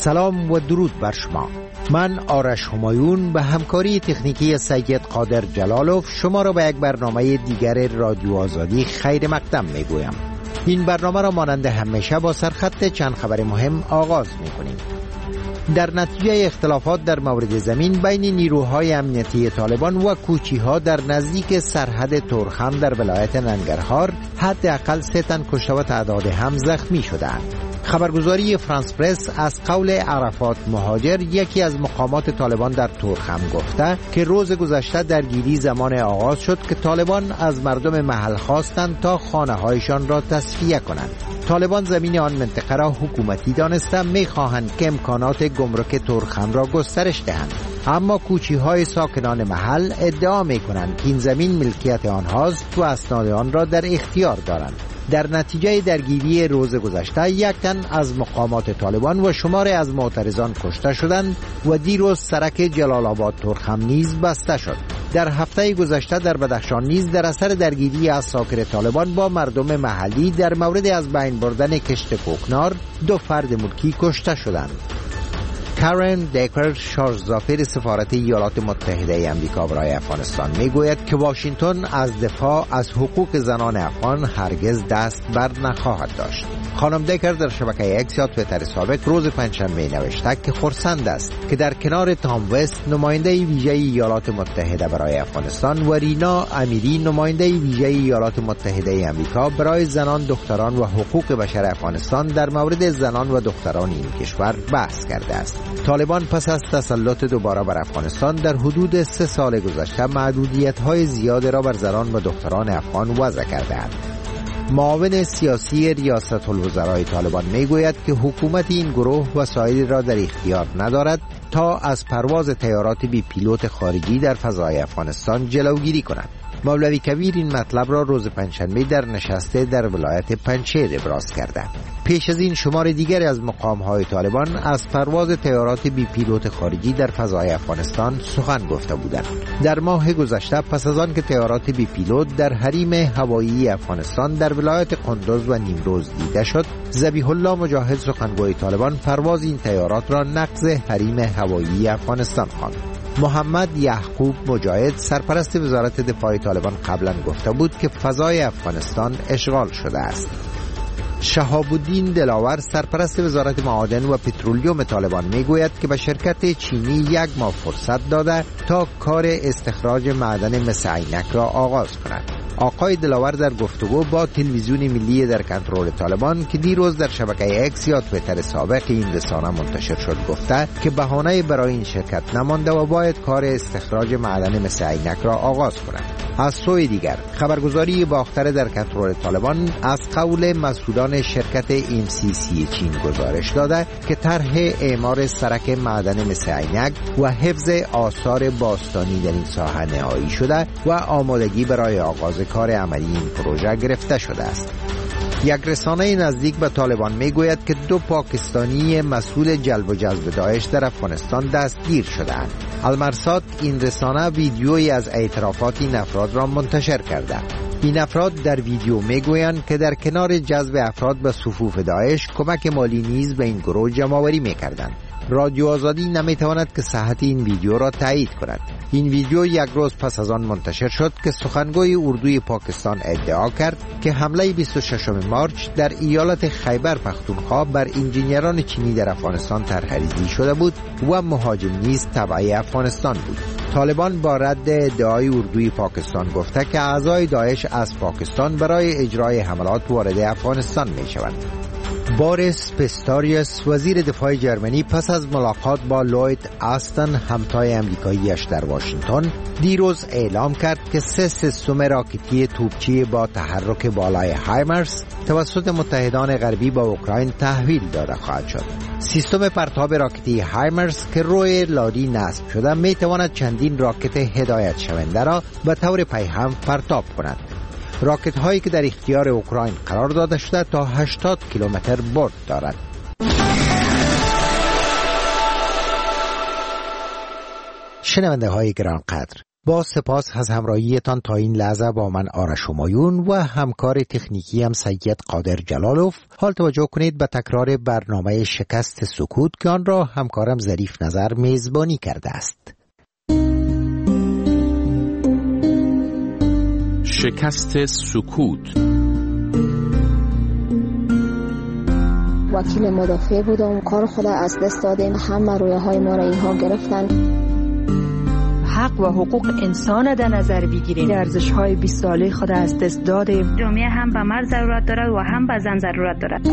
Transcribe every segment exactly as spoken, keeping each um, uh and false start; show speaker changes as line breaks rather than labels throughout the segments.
سلام و درود بر شما. من آرش همایون به همکاری تکنیکی سید قادر جلالوف شما را به یک برنامه دیگر رادیو آزادی خیر مقدم می گویم. این برنامه را مانند همیشه با سرخط چند خبر مهم آغاز می کنیم. در نتیجه اختلافات در مورد زمین بین نیروهای امنیتی طالبان و کوچی‌ها در نزدیک سرحد تورخم در ولایت ننگرهار حداقل سه تن کشته و تعداد هم زخمی شدند. خبرگزاری فرانس پرس از قول عرفات مهاجر، یکی از مقامات طالبان در تورخم، گفته که روز گذشته درگیری زمان آغاز شد که طالبان از مردم محل خواستند تا خانه‌هایشان را تصفیه کنند. طالبان زمین آن منطقه را حکومتی دانسته می‌خواهند که امکانات گمرک تورخم را گسترش دهند، اما کوچی‌های ساکنان محل ادعا می‌کنند که این زمین ملکیت آنهاست و اسناد آن را در اختیار دارند. در نتیجه درگیری روز گذشته یک تن از مقامات طالبان و شماری از معترضان کشته شدند و دیروز سرک جلال آباد تورخم نیز بسته شد. در هفته گذشته در بدخشان نیز در اثر درگیری اساکر طالبان با مردم محلی در مورد از بین بردن کشت کوکنار دو فرد ملکی کشته شدند. کارن دیکر، شارژزافر سفارت ایالات متحده آمریکا برای افغانستان، میگوید که واشنگتن از دفاع از حقوق زنان افغان هرگز دست بر نخواهد داشت. خانم دیکر در شبکه اکس یا توییتر سابق روز پنجشنبه نوشته که خرسند است که در کنار تام وست، نماینده ویژه ایالات متحده برای افغانستان، و رینا امیری، نماینده ویژه ایالات متحده آمریکا برای زنان، دختران و حقوق بشر افغانستان در مورد زنان و دختران این کشور بحث کرده است. طالبان پس از تسلط دوباره بر افغانستان در حدود سه سال گذشته محدودیت‌های زیاد را بر زنان و دختران افغان وضع کرده‌اند. معاون سیاسی ریاست الوزرای طالبان میگوید که حکومت این گروه وسایلی را در اختیار ندارد تا از پرواز طیارات بی پیلوت خارجی در فضای افغانستان جلوگیری کند. مولوی کبیر این مطلب را روز پنجشنبه در نشسته در ولایت پنجشیر ابراز کرده. پیش از این شمار دیگری از مقام‌های طالبان از پرواز طیارات بی پیلوت خارجی در فضای افغانستان سخن گفته بودند. در ماه گذشته پس از آن که طیارات بی پیلوت در حریم هوایی افغانستان در ولایت قندوز و نیمروز دیده شد، ذبیح الله مجاهد، سخنگوی طالبان، پرواز این طیارات را نقض حریم هوایی افغانستان خواند. محمد یعقوب مجاهد، سرپرست وزارت دفاع طالبان، قبلا گفته بود که فضای افغانستان اشغال شده است. شهاب الدین دلاور، سرپرست وزارت معادن و پترولیوم طالبان، میگوید که به شرکت چینی یک ماه فرصت داده تا کار استخراج معدن مس عینک را آغاز کند. آقای دلاور در گفتگو با تلویزیون ملی در کنترل طالبان که دیروز در شبکه اکس یا توییتر سابق این رسانه منتشر شد گفته که بهانه‌ای برای این شرکت نمانده و باید کار استخراج معدن مس عینک را آغاز کند. از سوی دیگر خبرگزاری باختر در کنترل طالبان از قول مسئولان شرکت ام سی سی چین گزارش داده که طرح اعمار سرک معدن مس عینک و حفظ آثار باستانی در این ساحه نهایی شده و آمادگی برای آغاز کار عملی این پروژه گرفته شده است. یک رسانه نزدیک به طالبان میگوید که دو پاکستانی مسئول جلب و جذب داعش در افغانستان دستگیر شدند. المرصاد، این رسانه، ویدیویی از اعترافات این افراد را منتشر کرده. این افراد در ویدیو میگویند که در کنار جذب افراد به صفوف داعش، کمک مالی نیز به این گروه جمع‌آوری می‌کردند. رادیو آزادی نمیتواند که صحت این ویدیو را تایید کند. این ویدیو یک روز پس از آن منتشر شد که سخنگوی اردوی پاکستان ادعا کرد که حمله بیست و ششم مارچ در ایالت خیبر پختونخوا بر انجینران چینی در افغانستان طرح‌ریزی شده بود و مهاجم نیز تبع افغانستان بود. طالبان با رد ادعای اردوی پاکستان گفته که اعضای داعش از پاکستان برای اجرای حملات وارد افغانستان می‌شوند. بوریس پیستوریوس، وزیر دفاع جرمنی، پس از ملاقات با لوید آستن، همتای امریکاییش در واشنگتن، دیروز اعلام کرد که سه سیستم راکتی توپچی با تحرک بالای هایمرس توسط متحدان غربی با اوکراین تحویل داده خواهد شد. سیستم پرتاب راکتی هایمرس که روی لادی نصب شده می تواند چندین راکت هدایت شونده را به طور پیهم پرتاب کند. راکت هایی که در اختیار اوکراین قرار داده شده تا هشتاد کیلومتر برد دارد. شنونده های گرانقدر، با سپاس از همراهیتان تا این لحظه با من آرش همایون و همکار تکنیکی هم سید قادر جلالوف. حال توجه کنید به تکرار برنامه شکست سکوت که آن را همکارم ظریف نظر میزبانی کرده است.
شکست سکوت.
وکیل مدافع بودم، کار خود از دست دادیم، همه رویه های ما را اینها گرفتن.
حق و حقوق انسان در نظر بگیریم، ارزش های بیست ساله خود از دست دادیم.
جامعه هم به مرد ضرورت دارد و هم به زن ضرورت دارد.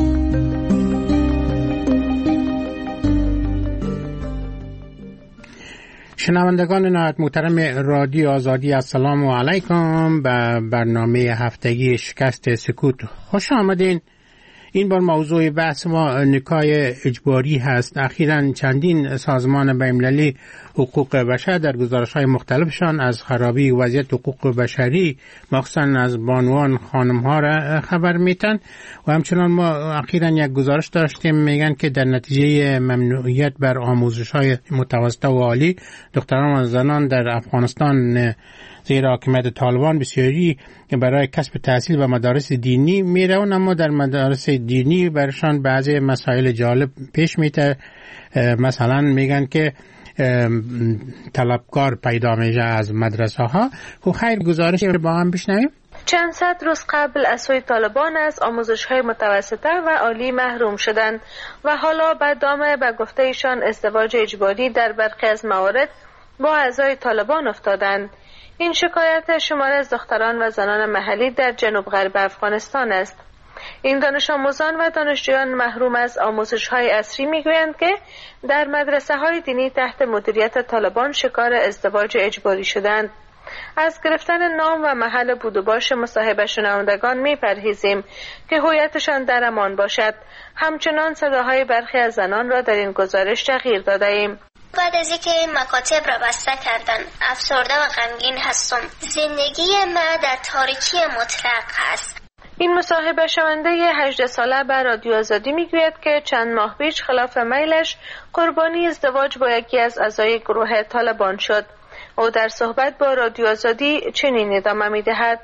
شنوندگان نهایت محترم رادیو آزادی، السلام علیکم. به برنامه هفتگی شکست سکوت خوش آمدین. این بار موضوع بحث ما نکاح اجباری هست. اخیراً چندین سازمان بین‌المللی حقوق بشر در گزارش‌های مختلفشان از خرابی وضعیت حقوق بشری مخصوصاً از بانوان خانم‌ها را خبر میتن و همچنان ما اخیراً یک گزارش داشتیم میگن که در نتیجه ممنوعیت بر آموزش‌های متوسطه و عالی دختران و زنان در افغانستان زیر حاکمیت طالبان بسیاری برای کسب تحصیل به مدارس دینی میرون، اما در مدارس دینی برشان بعضی مسائل جالب پیش میته. مثلا میگن که طلبکار پیدا میشه از مدرسه ها. خب خیر، گزارش با هم بشنویم.
چند صد روز قبل از سوی طالبان از آموزش‌های متوسطه و عالی محروم شدند و حالا به دام به گفته ایشان ازدواج اجباری در برخی از موارد با اعضای طالبان افتادند. این شکایت شمار از دختران و زنان محلی در جنوب غرب افغانستان است. این دانش آموزان و دانشجویان محروم از آموزش‌های عصری میگویند که در مدرسه‌های دینی تحت مدیریت طالبان شکار ازدواج اجباری شدند. از گرفتن نام و محل بود و باش مصاحبه شنوندگان میپرهیزیم که هویتشان در امان باشد. همچنان صداهای برخی از زنان را در این گزارش تغییر داده ایم.
بعد از اینکه مکاتب را بسته کردن، افسرده و غمگین هستم. زندگی ما در تاریکی مطلق است.
این مصاحبه شونده هجده ساله به رادیو آزادی میگوید که چند ماه پیش خلاف میلش قربانی ازدواج با یکی از اعضای گروه طالبان شد. او در صحبت با رادیو آزادی چنین ادامه میدهد: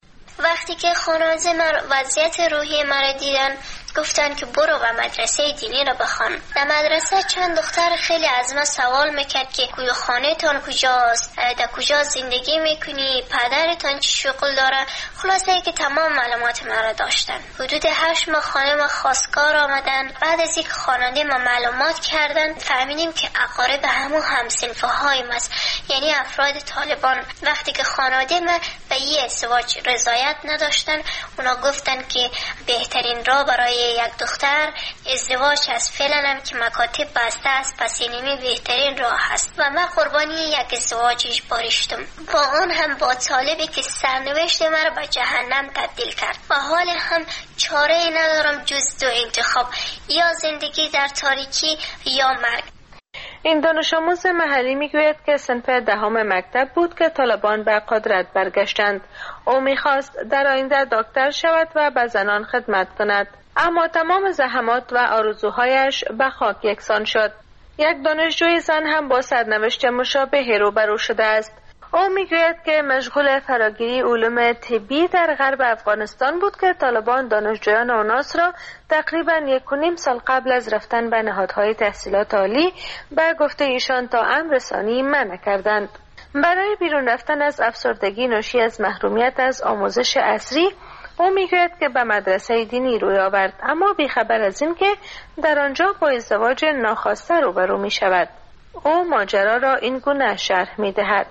وقتی که خانواده من وضعیت روحی مرا دیدن، گفتن که برو و مدرسه دینی را بخوان. در مدرسه چند دختر خیلی از من سوال میکرد که کوی خانه تان کجاست، در کجا زندگی میکنی، پدرتان چی شغل داره. خلاصه که تمام معلومات مرا داشتن. حدود هشت ماه خانه ما خواستگار آمدن. بعد از اینکه خانواده ما معلومات کردن، فهمیدیم که اقارب همون همسنفه های ماست، یعنی افراد طالبان. وقتی که خانواده ما به این ازدواج رضایت نداشتن، اونا گفتن که بهترین راه برای یک دختر ازدواج است. فعلا هم که مکاتب بسته است، پس اینمی بهترین راه است و من قربانی یک ازدواج اجباری شدم. با آن هم با طالبی که سرنوشت مرا به جهنم تبدیل کرد و حال هم چاره ای ندارم جز دو انتخاب، یا زندگی در تاریکی یا مرگ.
این دانش آموز محلی میگوید که صنف دهم مکتب بود که طالبان به قدرت برگشتند. او میخواست در آینده دکتر شود و به زنان خدمت کند، اما تمام زحمات و آرزوهایش به خاک یکسان شد. یک دانشجوی زن هم با سرنوشت مشابه روبرو شده است. او میگوید که مشغول فراگیری علوم طبی در غرب افغانستان بود که طالبان دانشجویان آناس را تقریباً یک و نیم سال قبل از رفتن به نهادهای تحصیلات عالی به گفته ایشان تا امر رسانی منع کردند. برای بیرون رفتن از افسردگی ناشی از محرومیت از آموزش عصری، او میگوید که به مدرسه دینی روی آورد، اما بیخبر از این که در آنجا با ازدواج ناخواسته روبرو می شود. او ماجرا را این گونه شرح می دهد: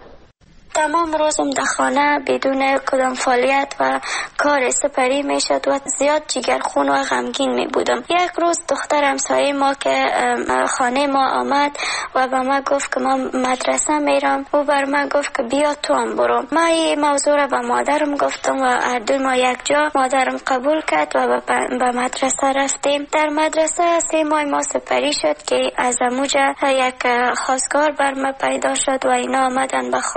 تمام روزم در خانه بدون کدام فعالیت و کار سپری می شد و زیاد جگرخون و غمگین می بودم. یک روز دختر همسایه ما که خانه ما آمد و به ما گفت که من مدرسه میرم. او بر من گفت که بیا تو هم برو. ما این موضوع را به مادرم گفتم و هر دو ما یک جا. مادرم قبول کرد و به مدرسه رفتیم. در مدرسه سه ماه ما سپری شد که از اموجه یک خواستگار بر ما پیدا شد و اینا آمدن به خانه ما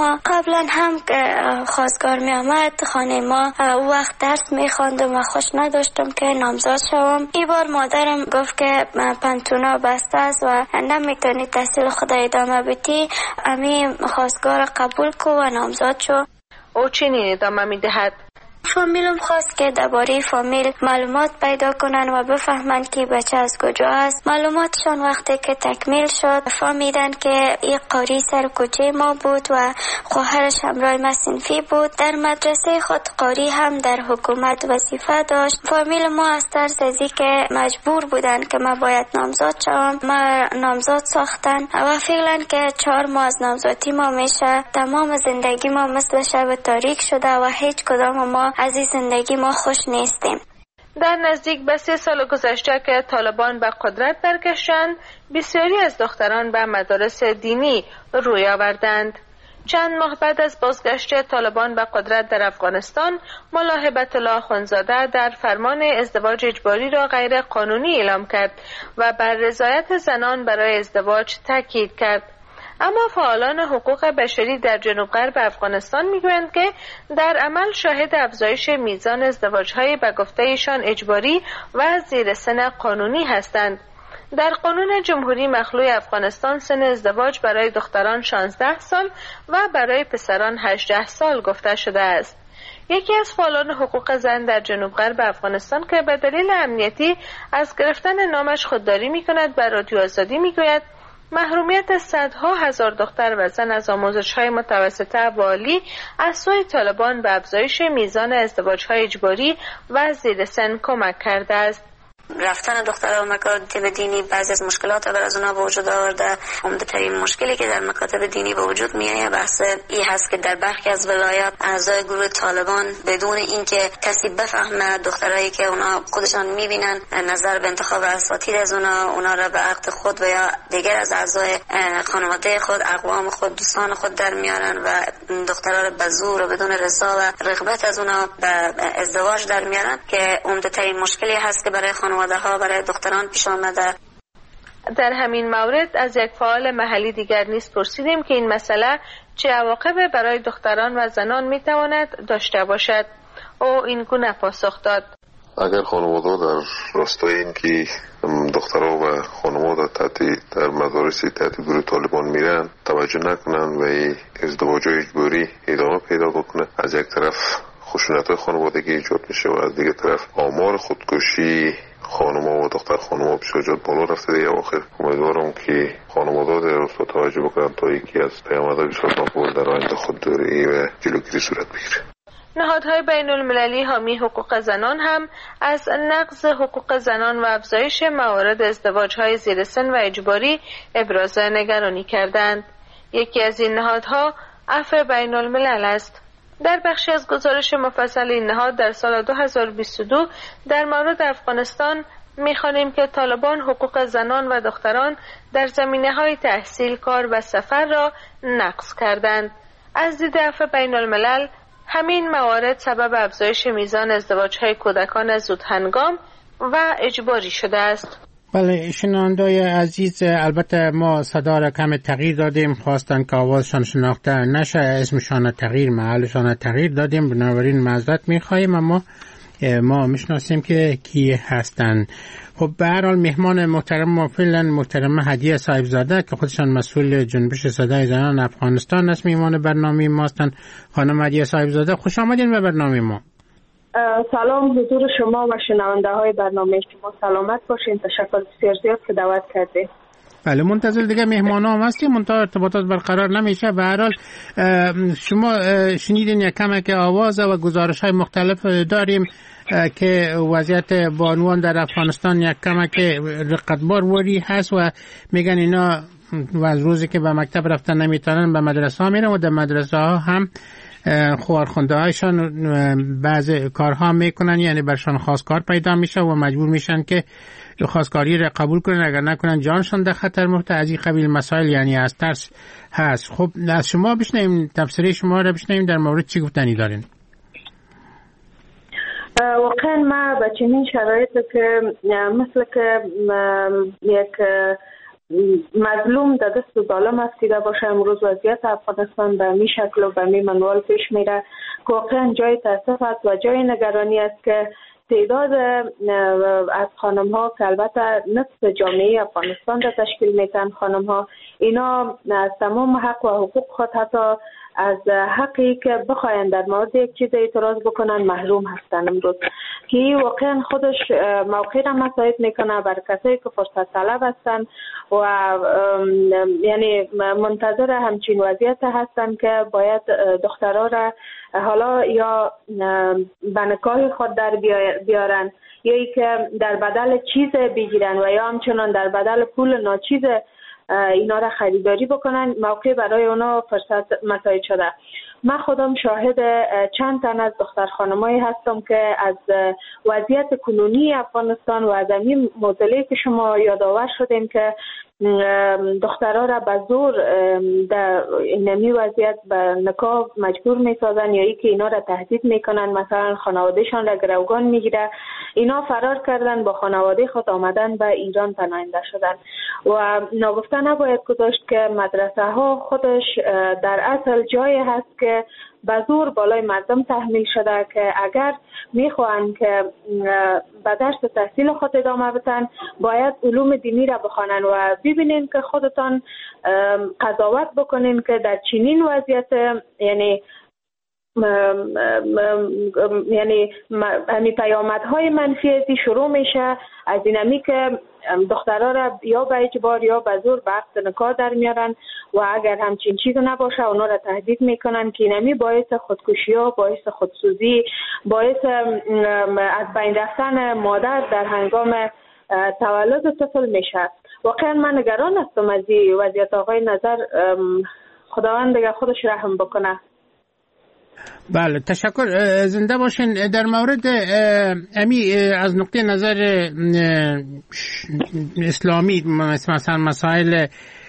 ما قبلا هم خواستگار می آمد خانه ما وقت درس می خواندم و خوش نداشتم که نامزاد شوم. این بار مادرم گفت که پنتونا بسته است و نمیتونی تحصیل خود ادامه بدی، امی خواستگار قبول کو و نامزاد شو.
او چنین ادامه می دهد:
فامیلم خواست که درباره فامیل معلومات پیدا کنن و بفهمن که بچه از کجا است. معلوماتشان وقتی که تکمیل شد فهمیدن که این قاری سر کوچه ما بود و خواهرش همراه ما صنفی بود. در مدرسه خود قاری هم در حکومت وظیفه داشت. فامیل ما از ترس از که مجبور بودن که ما باید نامزاد شوم ما نامزاد ساختن و فعلا که چهار ماه از نامزادی ما میشه تمام زندگی ما مثل شب تاریک شده و هیچ کدام ما از این زندگی ما خوش نیستیم.
در نزدیک به سه سال گذشته که طالبان به قدرت برگشتند، بسیاری از دختران به مدارس دینی روی آوردند. چند ماه بعد از بازگشت طالبان به قدرت در افغانستان، ملا هبت الله اخوندزاده در فرمان ازدواج اجباری را غیر قانونی اعلام کرد و بر رضایت زنان برای ازدواج تاکید کرد. اما فعالان حقوق بشری در جنوب غرب افغانستان میگویند که در عمل شاهد افزایش میزان ازدواج‌های به گفته ایشان اجباری و زیر سن قانونی هستند. در قانون جمهوری مخلوع افغانستان سن ازدواج برای دختران شانزده سال و برای پسران هجده سال گفته شده است. یکی از فعالان حقوق زن در جنوب غرب افغانستان که به دلیل امنیتی از گرفتن نامش خودداری می‌کند بر رادیو آزادی میگوید محرومیت صدها هزار دختر و زن از آموزش‌های متوسطه و عالی از سوی طالبان به افزایش میزان ازدواج‌های اجباری و زیر سن کمک کرده است.
رفتن دخترها به مکاتب دینی بعضی از مشکلات بر از اونها به وجود آورده. عمده‌ترین مشکلی که در مکاتب دینی به وجود میاد بحث این هست که در برخی از ولایات اعضای گروه طالبان بدون اینکه کسی بفهمه دخترایی که اونها خودشان میبینن نظر به انتخاب اساتید از اونها اونها را به عقد خود و یا دیگر از اعضای خانواده خود، اقوام خود، دوستان خود در میارن و دخترها را به زور و بدون رضا و رغبت از اونها به ازدواج در میارن که عمده‌ترین مشکلی هست که برای خانواده ها برای دختران پیش آمده.
در همین مورد از یک فعال محلی دیگر نیز پرسیدیم که این مسئله چه عواقبی برای دختران و زنان میتواند داشته باشد. او این گونه پاسخ داد:
اگر خانواده در راستای این که دخترها و خانواده تحت در مدارس تحت گروه طالبان میرن توجه نکنن و ازدواج اجباری ادامه پیدا بکنه، از یک طرف خشونت‌های خانوادگی ایجاد میشه و از دیگه طرف آمار خودکشی خانم‌ها و دختر خانم‌ها بسیار بالا رفته. دیگه آخر امیدوارم که خانواده در راست توجه بکنن تا یکی از پیامدهای بسیار مقبول در آینده خودداری و جلوگیری صورت بگیره.
نهادهای بین المللی حامی حقوق زنان هم از نقض حقوق زنان و افزایش موارد ازدواج‌های زیر سن و اجباری ابراز نگرانی کردند. یکی از این نهادها عفو بین الملل است. در بخشی از گزارش مفصل این نهاد در سال دو هزار و بیست و دو در مورد افغانستان می‌خوانیم که طالبان حقوق زنان و دختران در زمینه‌های تحصیل، کار و سفر را نقض کردند. از دید عفو بین الملل همین موارد سبب افزایش میزان ازدواج‌های کودکان زودهنگام و اجباری شده است.
بله شنوندای عزیز، البته ما صدا را کم تغییر دادیم، خواستن که آوازشان شناخته نشه، اسمشان تغییر، محلشان تغییر دادیم، بنابراین معذرت میخواییم، اما ما میشناسیم که کی هستن. خب به هر حال مهمان محترم ما فعلا محترم هدیه صاحبزاده که خودشان مسئول جنبش صدای زنان افغانستان است مهمان برنامه ما هستند. خانم هدیه صاحبزاده خوش آمدین به برنامه ما.
سلام حضور شما و شنونده های برنامه شما، سلامت باشین. تشکر بسیار زیاد که دعوت کردید.
بله منتظر دیگه مهمان هم هستیم، منتها ارتباطات برقرار نمیشه. به هر حال شما شنیدین یک کمه که آواز و گزارش های مختلف داریم که وضعیت بانوان در افغانستان یک کمه که رقتبار وری هست و میگن اینا و از روزی که به مکتب رفتن نمیتونن به مدرسه ها میرن و در مدرسه ها هم خوارخونده هایشان بعض کارها میکنن، یعنی برشان خواستگار پیدا میشه و مجبور میشن که خواستگاری را قبول کنن، اگر نکنن جانشان در خطر مفته. از این قبیل مسائل یعنی از ترس هست. خب از شما بشنویم، تفسیر شما را بشنویم در مورد چی گفتنی دارین؟
واقعا ما به چنین شرایط که مثل که یک مظلوم در دست ظالم افتیده باشه. امروز وضعیت افغانستان به می شکل و به می منوال پیش میره که واقعا جای تاسف است و جای نگرانی است که تعداد از خانم ها که البته نصف جامعه افغانستان را تشکیل میتن، خانم ها اینا از تمام حق و حقوق خود حتی از حقی که بخواین در مورد یک چیز اعتراض بکنن محروم هستن امروز، که واقعا خودش موقع را مساعد میکنه بر کسایی که فرصت طلب هستن و یعنی منتظر همچین وضعیت هستن که باید دخترها را حالا یا به نکاح خود در بیارن یا ای که در بدل چیز بگیرن و یا همچنان در بدل پول ناچیز اینا را خریداری بکنن. موقع برای اونا فرصت مساعد شده. من خودم شاهد چند تن از دختر خانمایی هستم که از وضعیت کنونی افغانستان و از این معضلی که شما یادآور شدیم که دخترها را به زور در نمی وضعیت به نکاح مجبور می سازن یا ای که اینا را تهدید میکنن، مثلا خانوادهشان را گروگان میگیره. اینا فرار کردن با خانواده خود آمدن به ایران پناهنده شدن و ناگفته نباید گذاشت که مدرسه ها خودش در اصل جایی هست که به زور بالای مردم تحمیل شده که اگر میخوان که به درس تحصیل خود ادامه بدن باید علوم دینی را بخوانن و ببینین که خودتان قضاوت بکنین که در چنین وضعیت یعنی م م م یعنی همی پیامدهای منفی ازی شروع میشه از اینمی که دخترها را یا به اجبار یا به زور به عقد نکاح در میارن و اگر همچین چیز نباشه اونا را تهدید میکنن که اینمی باعث خودکشی ها، باعث خودسوزی، باعث از بین رفتن مادر در هنگام تولد طفل میشه. واقعا من نگران هستم از این وضعیت. آقای نظر خداوند دیگه خودش رحم بکنه.
بله تشکر، زنده باشین. در مورد امی از نقطه نظر اسلامی مثلا مسائل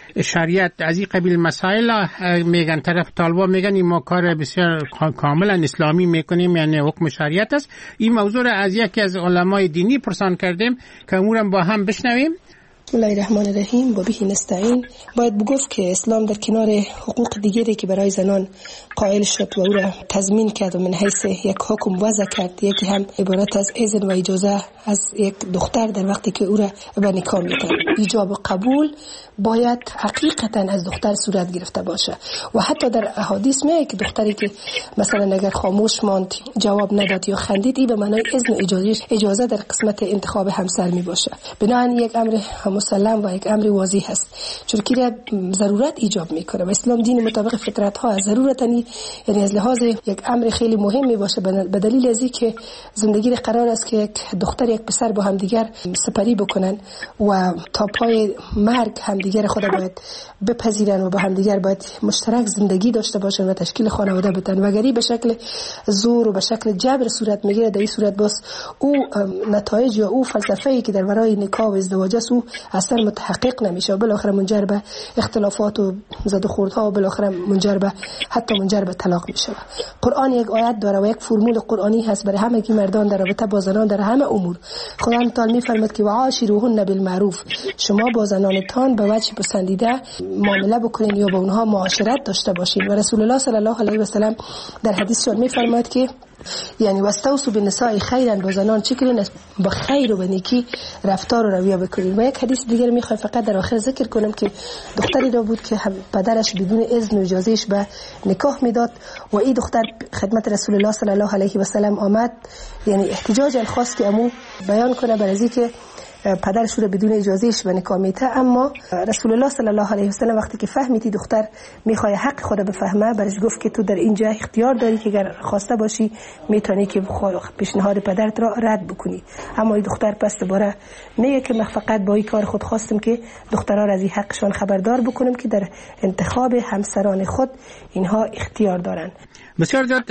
شریعت از این قبیل مسائل میگن، طرف طالبان میگن این ما کار بسیار کاملا اسلامی میکنیم یعنی حکم شریعت است. این موضوع را از یکی از علمای دینی پرسان کردیم که امورم با هم بشنویم.
بسم الله الرحمن الرحیم و به نستعین. باید بگفت که اسلام در کنار حقوق دیگری که برای زنان قائل شد و او را تضمین کرد و من حیث یک حکم وضع کرد، یکی هم عبارت از اذن و اجازه از یک دختر در وقتی که او را به نکاح میدن. ایجاب و قبول باید حقیقتا از دختر صورت گرفته باشه و حتی در احادیث میگه که دختری که مثلا اگر خاموش ماند، جواب نداد یا خندید، این به معنای اذن اجازه اجازه در قسمت انتخاب همسر می باشه. بنابراین یک امر مسلم و یک امر واضح هست، چون که ضرورت ایجاب میکنه و اسلام دین مطابق فطرت ها از ضرورت یعنی از لحاظ یک امر خیلی مهم می باشه، به دلیل از اینکه زندگی قرار است که یک دختر یک پسر با هم دیگر سپری بکنن و تا پای مرگ هم دیگر خود باید بپذیرن و با هم دیگر باید مشترک زندگی داشته باشن و تشکیل خانواده بدن. و اگری به شکل زور و به شکل جبر صورت میگیره، در این صورت باز او نتایج یا او فلسفه‌ای که در ورای نکاح و ازدواج است او اصلا متحقق نمیشه و بالاخره منجر به اختلافات و زد و خوردها و بالاخره منجر به حتی منجر به طلاق میشه. قرآن یک آیت داره و یک فرمول قرآنی هست برای همه کی مردان در رابطه با زنان در همه امور. خدا تعالی میفرماید که وعاشروهن بالمعروف، شما با زنانتان به وجه پسندیده معامله بکنین یا با اونها معاشرت داشته باشین. و رسول الله صلی الله علیه و سلم در حدیثشون میفرماید که یعنی واستوصوا بالنساء خیرا، با زنان چه کنین؟ با خیر و با نیکی رفتار و رویه بکنین. و یک حدیث دیگر میخوام فقط در آخر ذکر کنم که دختری را بود که پدرش بدون اذن و اجازهش به نکاح میداد و این دختر خدمت رسول الله صلی الله علیه و سلم آمد، یعنی احتجاجا خواست که امو بیان کنه برای اینکه پدرش رو بدون اجازهش به نکاح میده. اما رسول الله صلی الله علیه و سلم وقتی که فهمیدی دختر میخواد حق خود بفهمه، برش گفت که تو در اینجا اختیار داری که اگر خواسته باشی میتونی که پیشنهاد پدرت را رد بکنی. اما این دختر پس دوباره میگه که من فقط با این کار خود خواستم که دخترها را از این حقشان خبردار بکنم که در انتخاب همسران خود اینها اختیار دارن.
بسیار زیاد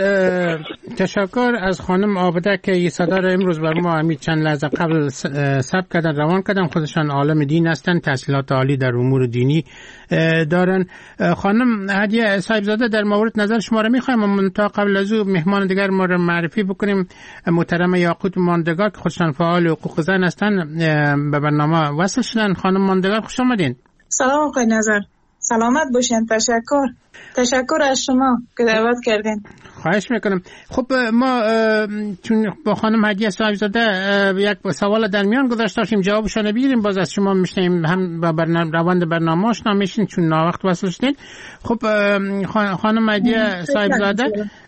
تشکر از خانم عابده که این صدا را امروز بر ما همین چند لحظه قبل ثبت کردن، روان کردن. خودشان عالم دین هستند، تحصیلات عالی در امور دینی دارن. خانم هدیه صاحبزاده، در مورد نظر شما را میخوایم من تا قبل از او مهمان دیگر ما را معرفی بکنیم. محترمه یاقوت ماندگار که خودشان فعال حقوق زن هستند به برنامه وصل شدن. خانم ماندگار خوش آمدین.
سلام آقای نظر، سلامت باشین. تشکر تشکر از شما که دعوت کردین.
خواهش میکنم. خب ما چون با خانم هدیه صاحبزاده یک سوال در میان گذاشته باشیم جوابش رو بگیریم، باز از شما میشنیم هم با برنامه روند برنامه آشنا میشین چون ناوقت وصل شدین. خب خانم هدیه صاحبزاده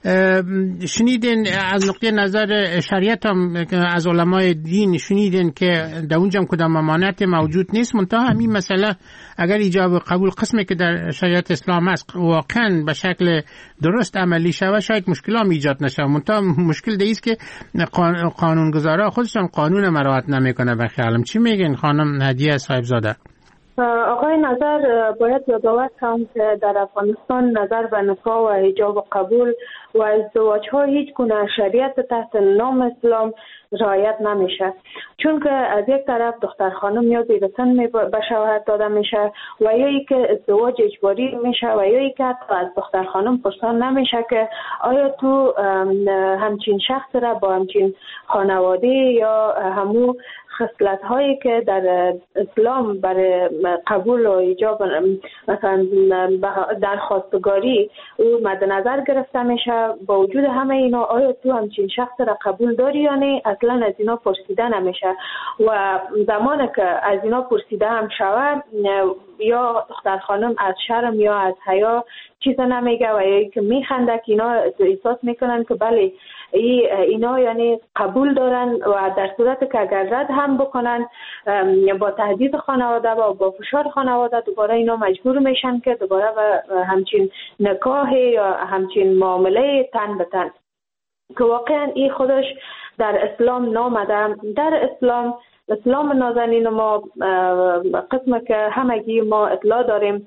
شنیدین از نقطه نظر شریعت هم از علمای دین شنیدین که در اونجا کدام ممانعت موجود نیست، منتها همین مسئله اگر ایجاب قبول قسمی که در شریعت اسلام است واقعا به شکل درست عملی شود شاید مشکل هم ایجاد نشه، منتها مشکل دیست که قانونگذارا خودشان قانون مراعات نمیکنه. به خیالم چی میگین خانم هدیه صاحبزاده؟
آقای نظر باید یادآور کنم که در افغانستان نظر به نکاح و حجاب و قبول و ازدواج ها هیچ گونه شریعت تحت نام اسلام رعایت نمیشه، چون که از یک طرف دختر خانم یا زیر سن به شوهر داده میشه و یا ای که ازدواج اجباری میشه و یا ای که از دختر خانم پرسان نمیشه که آیا تو همچین شخص را با همچین خانواده یا همو خصلت هایی که در اسلام برای قبول و ایجاب مثلا درخواستگاری او مد نظر گرفته میشه، با وجود همه اینا آیا تو همچین شخص را قبول داری یا نه اصلا از اینا پرسیده نمیشه و زمانی که از اینا پرسیده هم شود یا دختر خانم از شرم یا از حیا چیز نمیگه و یا که میخنده که اینا احساس میکنن که بله اینا یعنی قبول دارن و در صورت که اگر رد هم بکنن با تهدید خانواده و با فشار خانواده دوباره اینا مجبور میشن که دوباره و همچین نکاح یا همچین معامله تن به تن که واقعا این خودش در اسلام نامده. در اسلام اسلام نازنین ما قسمه که همگی ما اطلاع داریم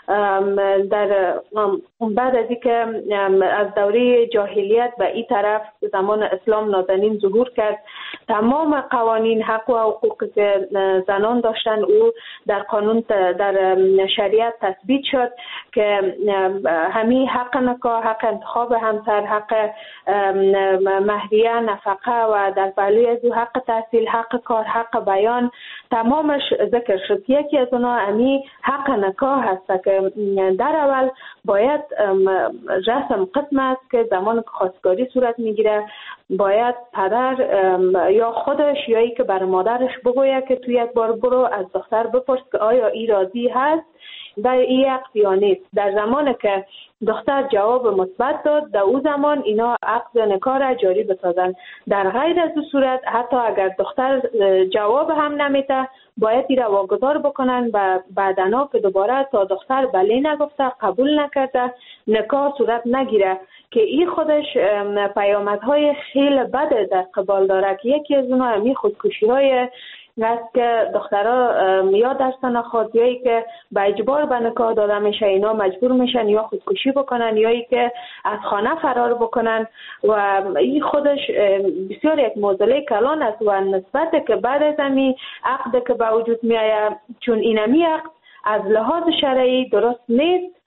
در بعد از اینکه از دوره جاهلیت به این طرف زمان اسلام نازنین ظهور کرد، تمام قوانین حق و حقوق که زنان داشتن او در قانون در شریعت تثبیت شد که همین حق نکاح، حق انتخاب همسر، حق مهریه، نفقه و در پهلوی از حق تحصیل، حق کار، حق بیان تمامش ذکر شد. یکی از اونها همین حق نکاح هست که در اول باید رسم قسم است که زمان که خواستگاری صورت میگیره باید پدر یا خودش یا ای که بر مادرش بگوید که تو یک بار برو از دختر بپرس که آیا ای راضی هست و این عقد یا نیست. در زمانی که دختر جواب مثبت داد در او زمان اینا عقد نکاح را جاری بسازن. در غیر از این صورت حتی اگر دختر جواب هم نمیده باید این را واگذار بکنن و بعدنا که دوباره تا دختر بله نگفته قبول نکرده نکاح صورت نگیره که این خودش پیامدهای خیلی بد در قبال داره که یکی از اونها همین خودکشی های است که دخترها یا در سن خود یا ای که به اجبار به نکاح داده میشه اینا مجبور میشن یا خودکشی بکنن یا ای که از خانه فرار بکنن و این خودش بسیار یک معضله کلان است و نسبت که بعد از همین عقد که به وجود میآید چون اینمی عقد از لحاظ شرعی درست نیست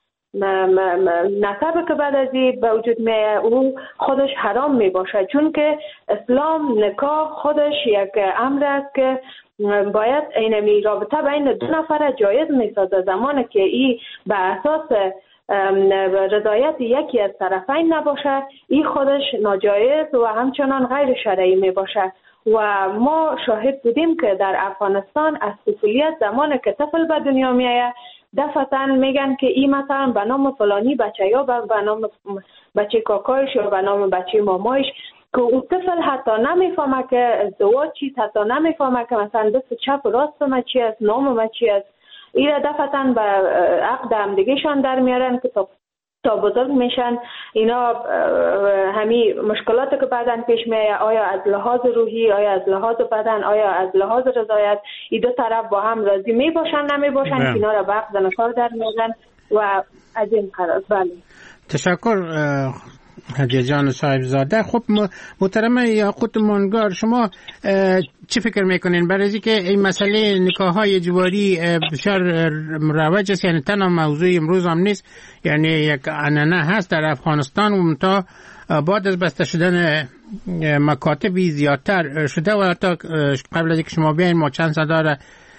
نسبه که بعد از این به وجود میآید او خودش حرام می باشه چون که اسلام نکاح خودش یک امر است که باید اینمی رابطه بین دو نفر جایز می سازه. زمانی که این به اساس رضایت یکی از طرفین نباشه این خودش ناجایز و همچنان غیر شرعی می باشه و ما شاهد بودیم که در افغانستان از طفولیت زمانی که طفل به دنیا میآید دفعتاً میگن که این مثلا به نام فلانی بچه یا به نام بچه کاکایش یا به نام بچه مامایش که اون طفل حتی نمیفهمه که ازدواج چیست، حتی نمیفهمه که مثلا دست چپ راست ما چی است، نام ما چی است. این دفعتاً به عقد هم دیگه شان در میارن که تا تا بزرگ میشن اینا همین مشکلاتی که بعداً پیش میاد آیا از لحاظ روحی، آیا از لحاظ بدن، آیا از لحاظ رضایت این دو طرف با هم راضی می باشن نمی باشن که اینا را به عقد نکاح در میارن و از این قرار. بله
تشکر هدیه جان صاحبزاده. خب محترم یاقوت مانگار شما چی فکر میکنین برای اینکه این مسئله نکاح های اجباری بسیار مروج است، یعنی تنها موضوع امروز هم نیست، یعنی یک عنعنه هست در افغانستان و تا بعد از بسته شدن مکاتبی زیادتر شده و حتی قبل از اینکه شما بیاین ما چند صدا را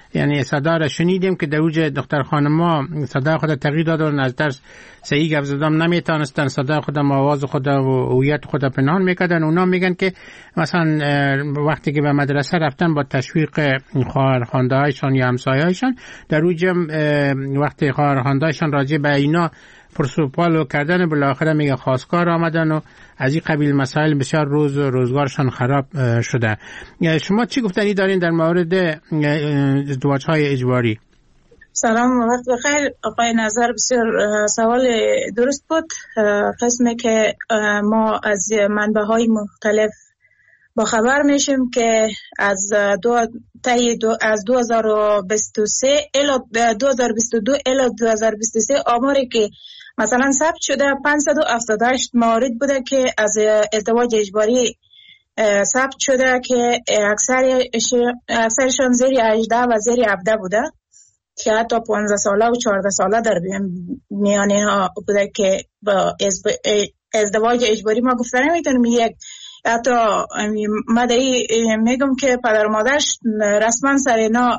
یعنی صدا را شنیدیم که در اوج دختر خانما صدا خود تغییر دادن، از درس صحیح گپ زدن نمیتونستن، صدا خود آواز خود و هویت خود پنهان میکردن. اونا میگن که مثلا وقتی که به مدرسه رفتن با تشویق خواهرخوانده هایشان یا همسایه‌هایشان، در اوج وقتی خواهرخوانده هایشان راجع به اینا پرسوپالو کردن، بالاخره میگه خواستگار آمدن و از این قبیل مسائل بسیار روز روزگارشان خراب شده. شما چی گفتنی دارین در مورد ازدواج های اجباری؟
سلام، وقت بخیر آقای نظر. بسیار سوال درست بود. قسمی که ما از منبع های مختلف با خبر میشیم که از دو تای دو از دو هزار و بیست و سه الی دو هزار و بیست و دو الی دو هزار و بیست و سه آماری که مثلا ثبت شده پانصد و هفتاد و هشت موارد بوده که از ازدواج اجباری ثبت شده که اکثر اکثرشان زیر هجده و زیر هفده بوده که حتی پانزده ساله و چهارده ساله در میانه ها بوده که با ازدواج اجباری ما گفتن نمیتونیم. یک حتی مدعی میگم که پدر و مادرش رسما سر اینا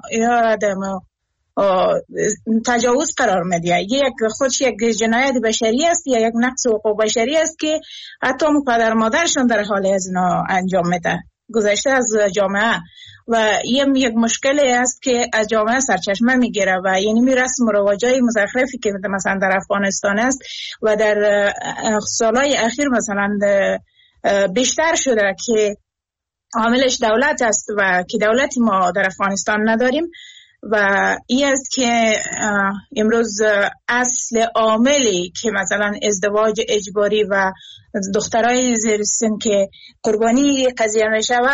تجاوز قرار میده. یک خودش یک جنایت بشری است یا یک نقض حقوق بشری است که حتی پدر و مادرشون در حال از اینا انجام میده، گذشته از جامعه. و این یک مشکلی است که از جامعه سرچشمه میگیره و یعنی می رسم و رواجای مزخرفی که مثلا در افغانستان است و در سالهای اخیر مثلا بیشتر شده که عاملش دولت است و که دولتی ما در افغانستان نداریم. و این است که امروز اصل عاملی که مثلا ازدواج اجباری و دخترای زیر سن که قربانی قضیه می شود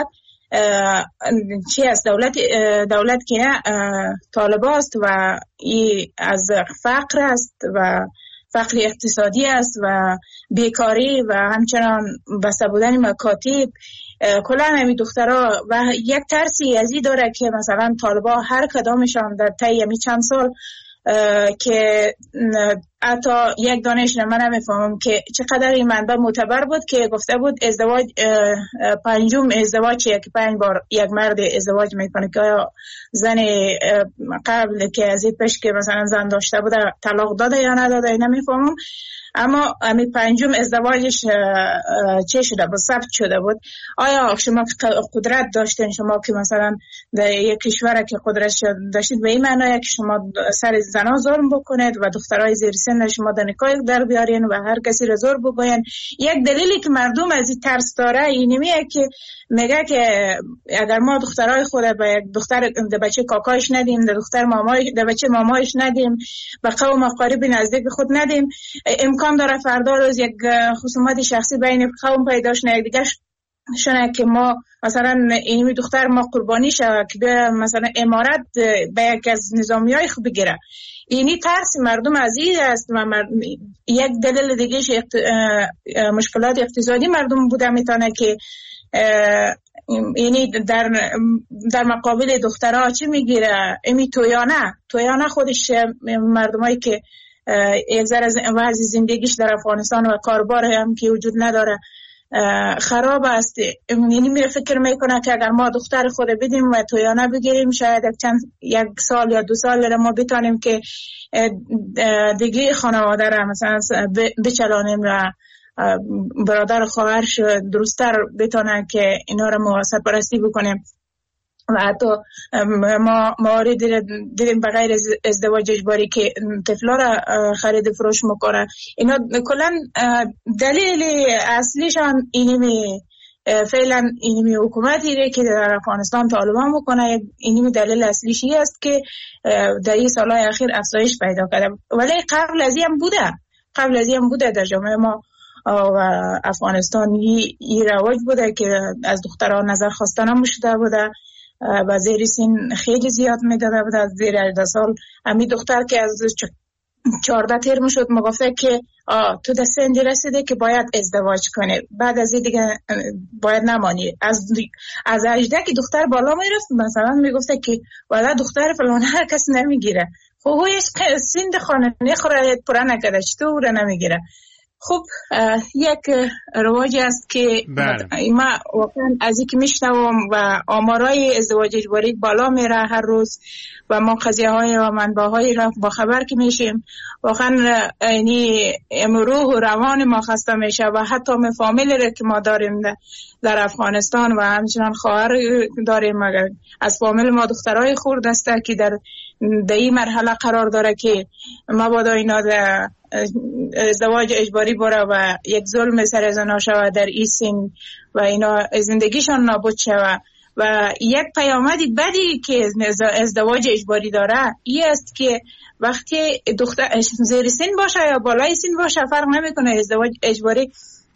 چی است؟ دولت دولت که نه طالباست و این از فقر است و فقر اقتصادی است و بیکاری و همچنان بسته بودن مکاتب. کلا همین دخترها و یک ترسی ازی داره که مثلا طالبا هر کدامشان در طی همین چند سال که حتی یک دانش من نمیفهمم که چقدر این منبع معتبر بود که گفته بود ازدواج پنجم ازدواجیه که پنج بار یک مرد ازدواج میکنه که زن قبل که از این پیش که مثلا زن داشته بوده طلاق داده یا نداده نمیفهمم، اما همین پنجم ازدواجش چه شده بود؟ ثبت شده بود. آیا شما قدرت داشتین، شما که مثلا در یک کشور که قدرت داشتید به این معنی که شما سر زنا ظلم بکنید و دخترای زیر سن شما در نکاح در بیارین و هر کسی را زور بگوین؟ یک دلیلی که مردم از این ترس داره اینمیه که میگه که اگر ما دخترای خود به یک دختر به بچه کاکایش ندیم، به دختر مامای به بچه مامایش ندیم، به قوم اقارب نزدیک خود ندیم، امکان داره فردا روز یک خصومت شخصی بین قوم پیدا شه، یک دیگه شونه که ما مثلا اینمی دختر ما قربانی شه که به مثلا امارت به یک از نظامیای خود بگیره. اینی ترس مردم عزیز است و مرد... یک دلیل دیگه اقت... مشکلات اقتصادی مردم بوده میتونه که یعنی در در مقابل دخترها چی میگیره؟ امی تویانه تویانه خودش مردمایی که یک ذره وضع زندگیش در افغانستان و کاربار هم که وجود نداره خراب است. یعنی میره فکر میکنه که اگر ما دختر خود بدیم و تویانه بگیریم شاید چند یک سال یا دو سال ما بتانیم که دیگه خانواده را مثلا بچلانیم و برادر خواهرش درستر بتانن که اینا را ما سرپرستی بکنیم. و حتی ما موارد دیدیم بغیر ازدواج اجباری که طفلا را خرید فروش میکنه. اینا کلا دلیل اصلیشان اینمی فعلا اینمی حکومتی که در افغانستان طالبان میکنه، اینمی دلیل اصلیشی است که در این سالهای اخیر افزایش پیدا کرده. ولی قبل از این بوده قبل از این بوده در جامعه ما و افغانستان این رواج بوده که از دختران نظر خواستن هم شده بوده و زیر سن خیلی زیاد میداده بود. از زیر هجده سال همین دختر که از چهارده ترم شد مگفته که تو در سنی رسیده که باید ازدواج کنی، بعد از این دیگه باید نمانی. از از هجده که دختر بالا میرفت مثلا میگفته که والا دختر فلان هر کس نمیگیره. خب هویش سند خانه نخوره پورا نکده چطور نمیگیره. خب یک رواجی است که بله. ما واقعا از اینکه میشنوم و آمارای ازدواج اجباری بالا میره هر روز و ما قضیه های و منبع های را با خبر که میشیم واقعا یعنی روح و روان ما خسته میشه و حتی می فامیلی را که ما داریم در افغانستان و همچنان خواهر داریم مگر از فامیل ما دخترای خورد است که در در این مرحله قرار داره که مبادا اینا در ازدواج اجباری بره و یک ظلم سر زنا شود در این سن و اینا زندگیشان نابود شود. و یک پیامدی بدی که ازدواج اجباری داره این است که وقتی دختر زیر سن باشه یا بالای سن باشه فرق نمیکنه، ازدواج اجباری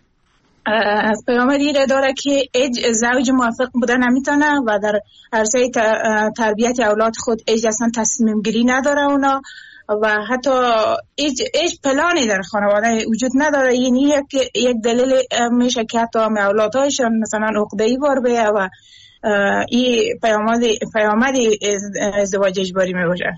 از پیامدی داره که زوج موافق بوده نمیتونه و در عرصه تربیت اولاد خود ایج اصلا تصمیم گیری نداره اونا و حتی ایج, ایج پلانی در خانواده وجود نداره. یعنی یک, یک دلیل میشه که حتی اولادهایشان مثلا عقده‌ای بار بیه و این پیامدی پیامدی ازدواج اجباری می باشه.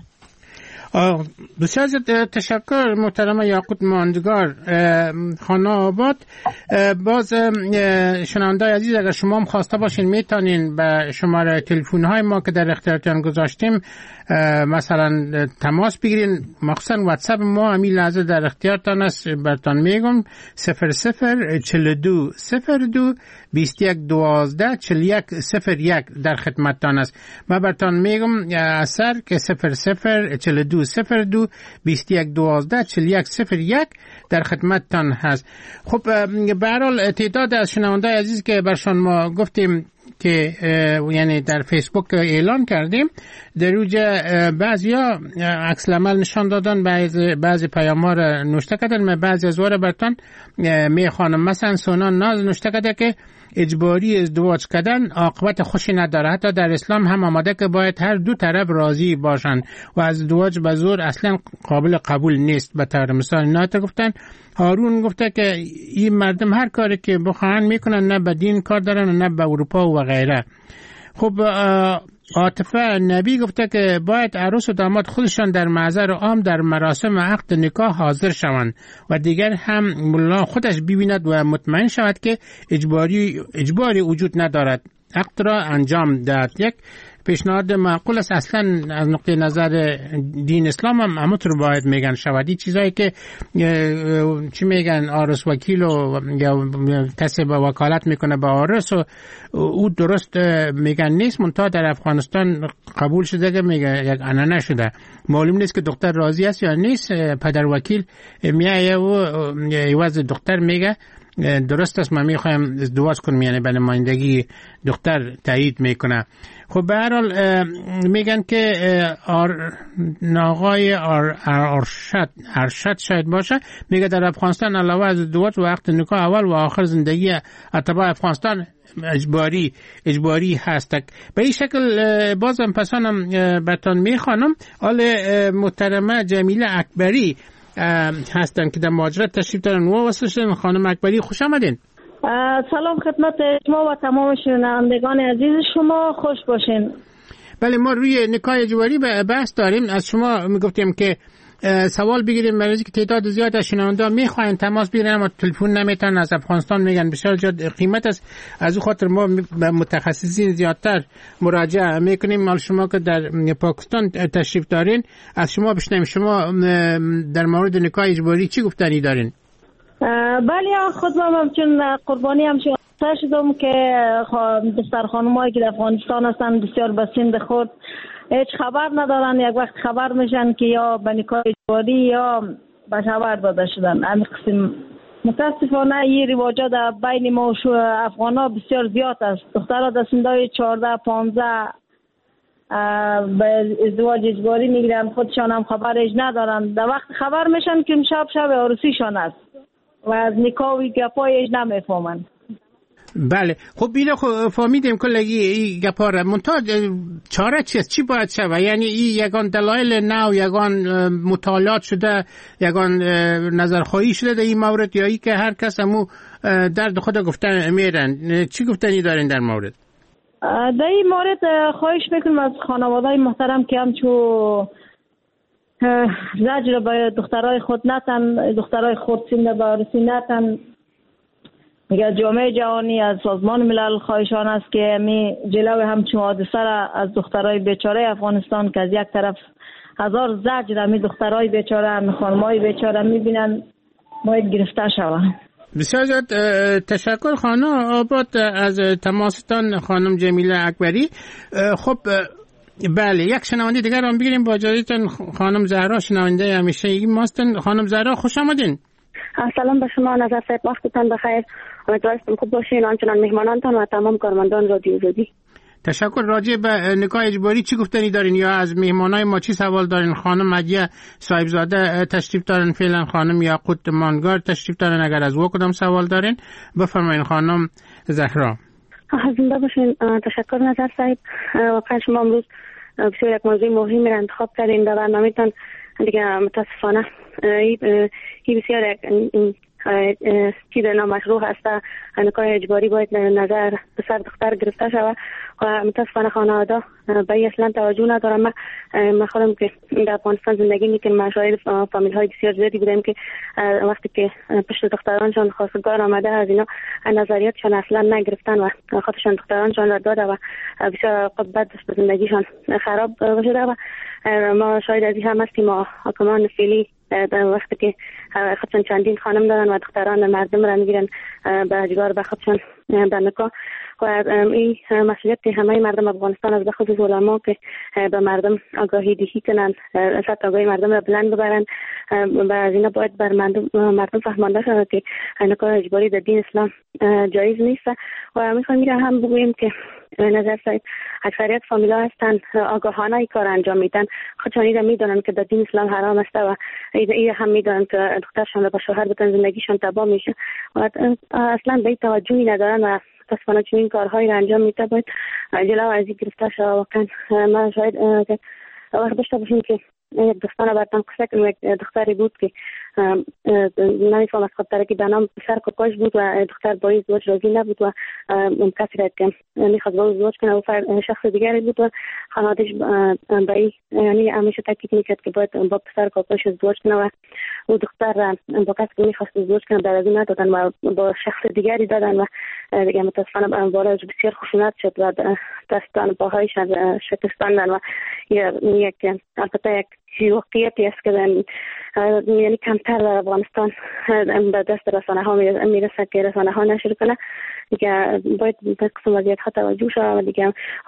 بسیار تشکر محترم یاقوت ماندگار خانه آباد. باز شنونده‌های عزیز اگر شما هم خواسته باشین میتونین به شماره تلفن های ما که در اختیارتان گذاشتیم مثلا تماس بگیرین، مخصوصا واتساپ ما همین لحظه در اختیارتان است. براتون میگم صفر صفر چهل و دو صفر دو بیست و یک دوازده چهل و یک صفر یک در خدمتتان است. من براتون میگم اثر که صفر صفر چهل و دو صفر دو بیست و یک دوازده چهل و یک صفر یک در خدمتتان هست. خب به هر حال تعداد از شنونده‌های عزیز که برشان ما گفتیم که یعنی در فیسبوک اعلان کردیم در روز بعضیا عکس العمل نشان دادن، بعضی بعضی پیام‌ها را نوشته کردن. من بعضی از واره براتون میخوانم. مثلا سونان ناز نوشته کرده که اجباری ازدواج کردن عاقبت خوشی نداره. حتی در اسلام هم آمده که باید هر دو طرف راضی باشند و ازدواج به زور اصلا قابل قبول نیست. به طور مثال نات گفتن هارون گفته که این مردم هر کاری که بخواهن میکنن، نه به دین کار دارن نه به اروپا و غیره. خب عاطفه نبی گفته که باید عروس و داماد خودشان در محضر عام در مراسم عقد نکاح حاضر شوند و دیگر هم ملا خودش ببیند و مطمئن شود که اجباری اجباری وجود ندارد، عقد را انجام دهد. یک پیشنهاد معقول است. اصلا از نقطه نظر دین اسلام هم همونطور باید میگن شودی. چیزایی که چی میگن عارس وکیل و یا کسی به وکالت میکنه به عارس و او درست میگن نیست. منتها در افغانستان قبول شده که میگه یک عنعنه شده، معلوم نیست که دختر راضی است یا نیست. پدر وکیل میایه و عوض دختر میگه درست است من میخوایم ازدواج کنم، یعنی به نمایندگی دختر تایید میکنه. خب به هر حال میگن که آر ناقای آر ارشد ارشد شاید باشه، میگه در افغانستان علاوه از ازدواج و وقت نکاح اول و آخر زندگی اتباع افغانستان اجباری اجباری هست. به این شکل بازم پسانم براتون میخوانم. حال محترمه جمیله اکبری هستن که در مهاجرت تشریف دارن و وصل. خانم اکبری خوش آمدین.
سلام خدمت شما و تمام شنوندگان عزیز شما، خوش باشین.
بله ما روی نکاح اجباری بحث داریم. از شما میگفتیم که سوال بگیریم برای اینکه تعداد زیاد از شنونده میخواین تماس بگیرن اما تلفن نمیتونن، از افغانستان میگن بسیار زیاد قیمت است. از اون خاطر ما به متخصصین زیادتر مراجعه میکنیم. مال شما که در پاکستان تشریف دارین از شما بشنویم. شما در مورد نکاح اجباری چی گفتنی دارین؟
بله خود ما همچون قربانی همچون شدم که دختر خانمایی که در افغانستان هستن بسیار به سن خود هیچ خبر ندارن، یک وقت خبر میشن که یا به نکاح اجباری یا به خبر داده شدن. همین قسم متاسفانه این رواجات در بین ما و افغانا بسیار زیاد است. دخترها در سنهای چهارده پانزده به ازدواج اجباری میگیرن، خودشان هم خبرش ندارن. در وقت خبر میشن که شب شب عروسیشان است و از نکاح و گپایش نمیفهمن.
بله خب بینا خب فهمیدیم کلگی این گپا را. منتها چاره چیست؟ چی باید شود؟ یعنی این یگان دلایل نو، یگان مطالعات شده، یگان نظرخواهی شده در این مورد، یا ای که هر کس همو درد خود گفتن میرن؟ چی گفتنی دارین در مورد؟
در این مورد خواهش میکنم از خانواده‌های محترم که همچو زجر به دخترای خود نتن، دخترای خود سین بارسی نتن. میگه جامعه جهانی از سازمان ملل خواهشان است که می جلو همچون حادثه را از دخترای بیچاره افغانستان که از یک طرف هزار زجر می دخترای بیچاره می خانمای بیچاره میبینن باید گرفته شوند.
بسیار زیاد تشکر خانم آباد از تماستان خانم جمیله اکبری. خب بله، یک شنونده دیگر هم بگیریم با اجازهتون. خانم زهرا شنونده همیشه ای ماستن. خانم زهرا خوش آمدین.
سلام به شما نظر صاحب، وقتتان بخیر. امیدوارم خوب باشین، آنچنان مهمانانتان و تمام کارمندان رادیو آزادی.
تشکر. راجع به نکاح اجباری چی گفتنی دارین یا از مهمانای ما چی سوال دارین؟ خانم مدیه صاحبزاده تشریف دارن فعلا، خانم یاقوت مانگار تشریف دارن. اگر از او کدام سوال دارین بفرمایین خانم زهرا.
زنده باشین. تشکر نظر صاحب. واقعا شما امروز بسیار یک موضوع مهمی را انتخاب کردین در برنامه‌تان. دیگه متاسفانه این بسیار یک چیز نامشروع هست. نکاح اجباری باید نظر پسر دختر گرفته شود و متاسفانه خانواده به این اصلا توجه ندارم. من من خودم که در افغانستان زندگی میکنم، من شاهد فامیل های بسیار زیادی بودم که وقتی که پشت دخترانشان خواستگار آمده از اینا نظریاتشان اصلا نگرفتن و خودشان دخترانشان را داده و بسیار بعد به زندگیشان خراب شده و ما شاید از این هم هستیم. ما حکمان فعلی در وقتی که خودشان چندین خانم دارن و دختران مردم را میگیرن به اجبار به خودشان در نکاح و این مسئولیت همه مردم افغانستان از بخصوص علما که به مردم آگاهی دهی کنن، سطح آگاهی مردم را بلند ببرن و از اینا باید بر مردم, مردم فهمانده شود که نکاح اجباری در دین اسلام جایز نیست. و میخوام میگم هم بگویم که نظر صاحب اکثریت فامیلا هستن آگاهانه این کار انجام میدن، خودشان ایده میدونن که در دین اسلام حرام است و ایده هم میدونن که دخترشان را با شوهر بتن زندگیشان تباه میشه و اصلا به این توجهی ندارن و متاسفانه چون این کارهایی را انجام میده باید جلو از این گرفته شود. واقعا ما شاید وقت داشته باشیم که یک دوستان براتون قصه کنم. یک دختری بود که نمیفهم از خاطر که به نام پسر کوکاش بود و دختر با ازدواج راضی نبود و کسی را که میخواست با ازدواج کنه و شخص دیگری بود و خانواده‌اش به این یعنی همیشه تاکید میکرد که باید با پسر کوکاش ازدواج کنه و او دختر با کسی که میخواست ازدواج کنه در از این ندادن و با شخص دیگری دادن و دیگه متاسفانه بالا بسیار خشونت شد و دستان پاهایش شکستاندن و یک البته یک واقعیتی است که یعنی کمتر در افغانستان به دست رسانه ها میرسه که رسانه ها نشر کنه. دیگه باید به قسم وضعیت ها توجه شود و دیگه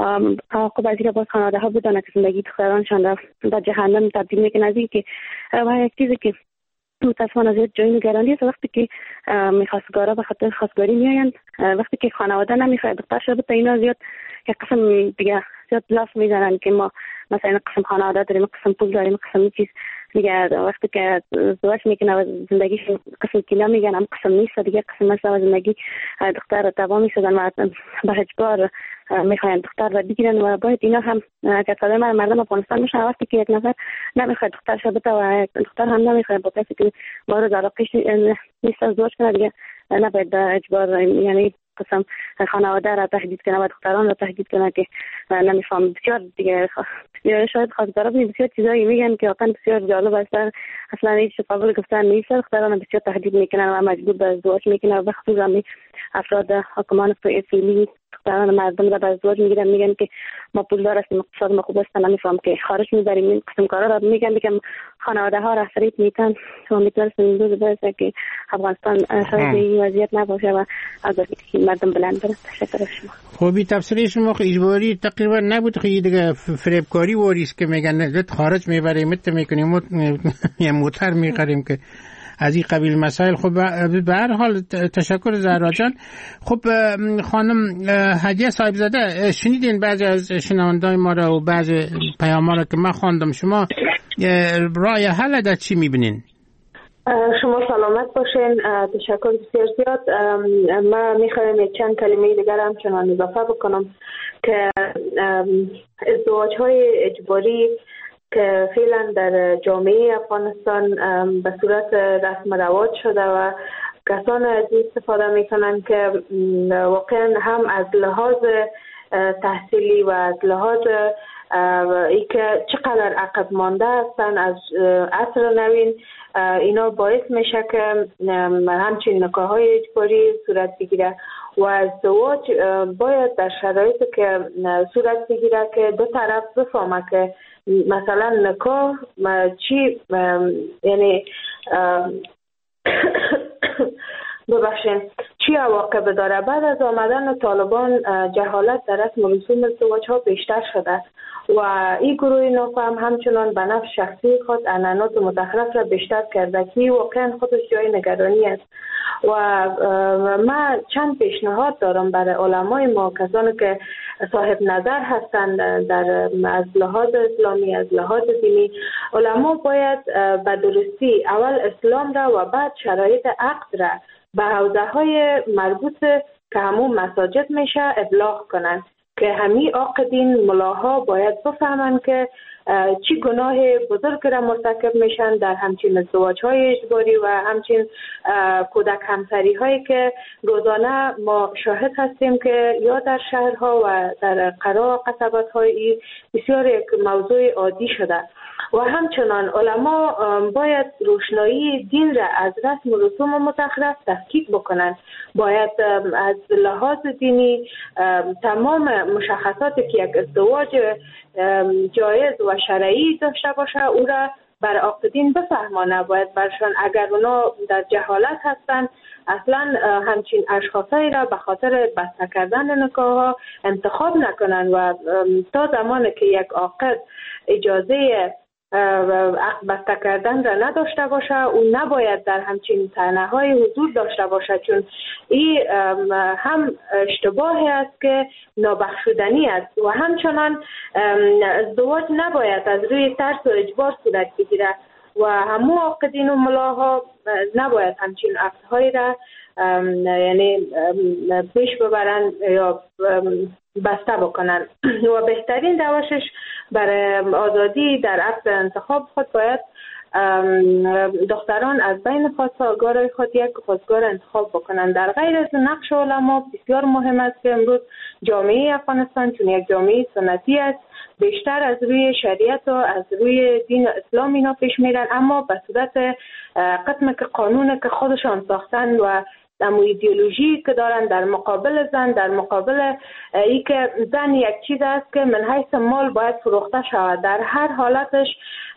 عواقب از این باید خانواده ها بدانه که زندگی دخترانشان را به جهنم تبدیل میکنه. از این که و یک چیزی که متاسفانه زیاد جای نگرانی است وقتی که میخواستگارا به خاطر خواستگاری میآیند، وقتی که خانواده نمیخواد دخترش بده اینا زیاد یک قسم دیگه زیاد لاف میزنن که ما مثلا قسم خانواده داریم، قسم پول داریم، قسم چیز دیگه. وقتی که ازدواج میکنه و زندگیش قسم که نمیگن هم قسم نیست دیگه، قسم مثلا زندگی دختر تباه میشدن و به اجبار میخواین دختر را بگیرن و باید اینا هم اگر صدای مردم افغانستان میشن وقتی که یک نفر نمیخواد دخترش بده و دختر هم نمیخواد با کسی که مورد علاقهش نیست ازدواج کنه دیگه نباید به اجبار یعنی قسم خانواده را تهدید کنه و دختران را تهدید کنه که نمیفهم. بسیار دیگه بسیار شاید خواستگارا بسیار چیزایی میگن که واقعا بسیار جالب است، اصلا هیچ قابل گفتن نیست. دختران بسیار تهدید میکنن و مجبور به ازدواج میکنن و به خصوص هم افراد حکمان فعلی دختران مردم را به ازدواج میگیرن، میگن که ما پولدار هستیم، اقتصاد ما خوب است، نمیفهم که خارج میبریم. این قسم کارا را میگن که خانواده ها را فریب میتن و امیدوارم این روز برسه که افغانستان شاید این وضعیت نباشه و اگر مردم بلند برن. تشکر از شما.
خوبی تفسیر شما اجباری تقریبا نبود، خیلی دیگه فریبکاری واریست که میگن لت خارج میبریم مت میکنیم یه موتر میخریم که از این قبیل مسائل. خب به هر حال تشکر زهرا جان. خب خانم هدیه صاحبزاده شنیدین بعضی از شنوندگان ما را و بعضی پیام ها را که من خواندم، شما راه حل در چی میبینین؟
شما سلامت باشین. تشکر بسیار زیاد. من میخوایم یک چند کلمه دیگر هم چنان اضافه بکنم که ازدواج های اجباری که فعلا در جامعه افغانستان به صورت رسم و رواج شده و کسان از این استفاده میکنن که واقعا هم از لحاظ تحصیلی و از لحاظ ای که چقدر عقب مانده هستن از عصر نوین، اینا باعث میشه که همچین نکاح‌های اجباری صورت بگیره و ازدواج باید در شرایطی که صورت بگیره که دو طرف بفهمه که مثلا نکاح چی، یعنی ببخشید چی عواقب داره. بعد از آمدن طالبان جهالت در رسم و رسوم ازدواج ها بیشتر شده و این گروه نافهم همچنان به نفع شخصی خود عنعنات متخلف را بیشتر کرده که واقعا خودش جای نگرانی است. و ما چند پیشنهاد دارم برای علمای ما، کسانی که صاحب نظر هستند در از لحاظ اسلامی، از لحاظ دینی. علما باید به درستی اول اسلام را و بعد شرایط عقد را به حوزه های مربوط که همون مساجد میشه ابلاغ کنند که همین عاقدین ملاها باید بفهمند که چی گناه بزرگ را مرتکب میشن در همچین ازدواج های اجباری و همچین کودک همسری هایی که روزانه ما شاهد هستیم که یا در شهرها و در قرا و قصبت های بسیار یک موضوع عادی شده. و همچنان علما باید روشنایی دین را از رسم و رسوم متخلف تفکیک بکنند. باید از لحاظ دینی تمام مشخصاتی که یک ازدواج جایز و شرعی داشته باشه او را بر عاقدین بفهمانه. باید برشان اگر اونا در جهالت هستند اصلا همچین اشخاصی را به خاطر بسته کردن نکاح ها انتخاب نکنند و تا زمانی که یک عاقد اجازه عقد بسته کردن را نداشته باشه او نباید در همچین صحنه های حضور داشته باشه، چون این هم اشتباهی است که نابخشودنی است و همچنان ازدواج نباید از روی ترس و اجبار صورت بگیره و همو عاقدین و ملاها نباید همچین عقدهایی را یعنی پیش ببرن یا بسته بکنن و بهترین روشش برای آزادی در عقد انتخاب خود باید دختران از بین خواستگارای خود یک خواستگار انتخاب بکنن. در غیر از نقش علما بسیار مهم است که امروز جامعه افغانستان چون یک جامعه سنتی است بیشتر از روی شریعت و از روی دین اسلام اینا پیش میرن، اما به صورت قسم که قانون که خودشان ساختن و اما ایدئولوژی که دارن در مقابل زن، در مقابل ای که زن یک چیز است که من حیث مال باید فروخته شود، در هر حالتش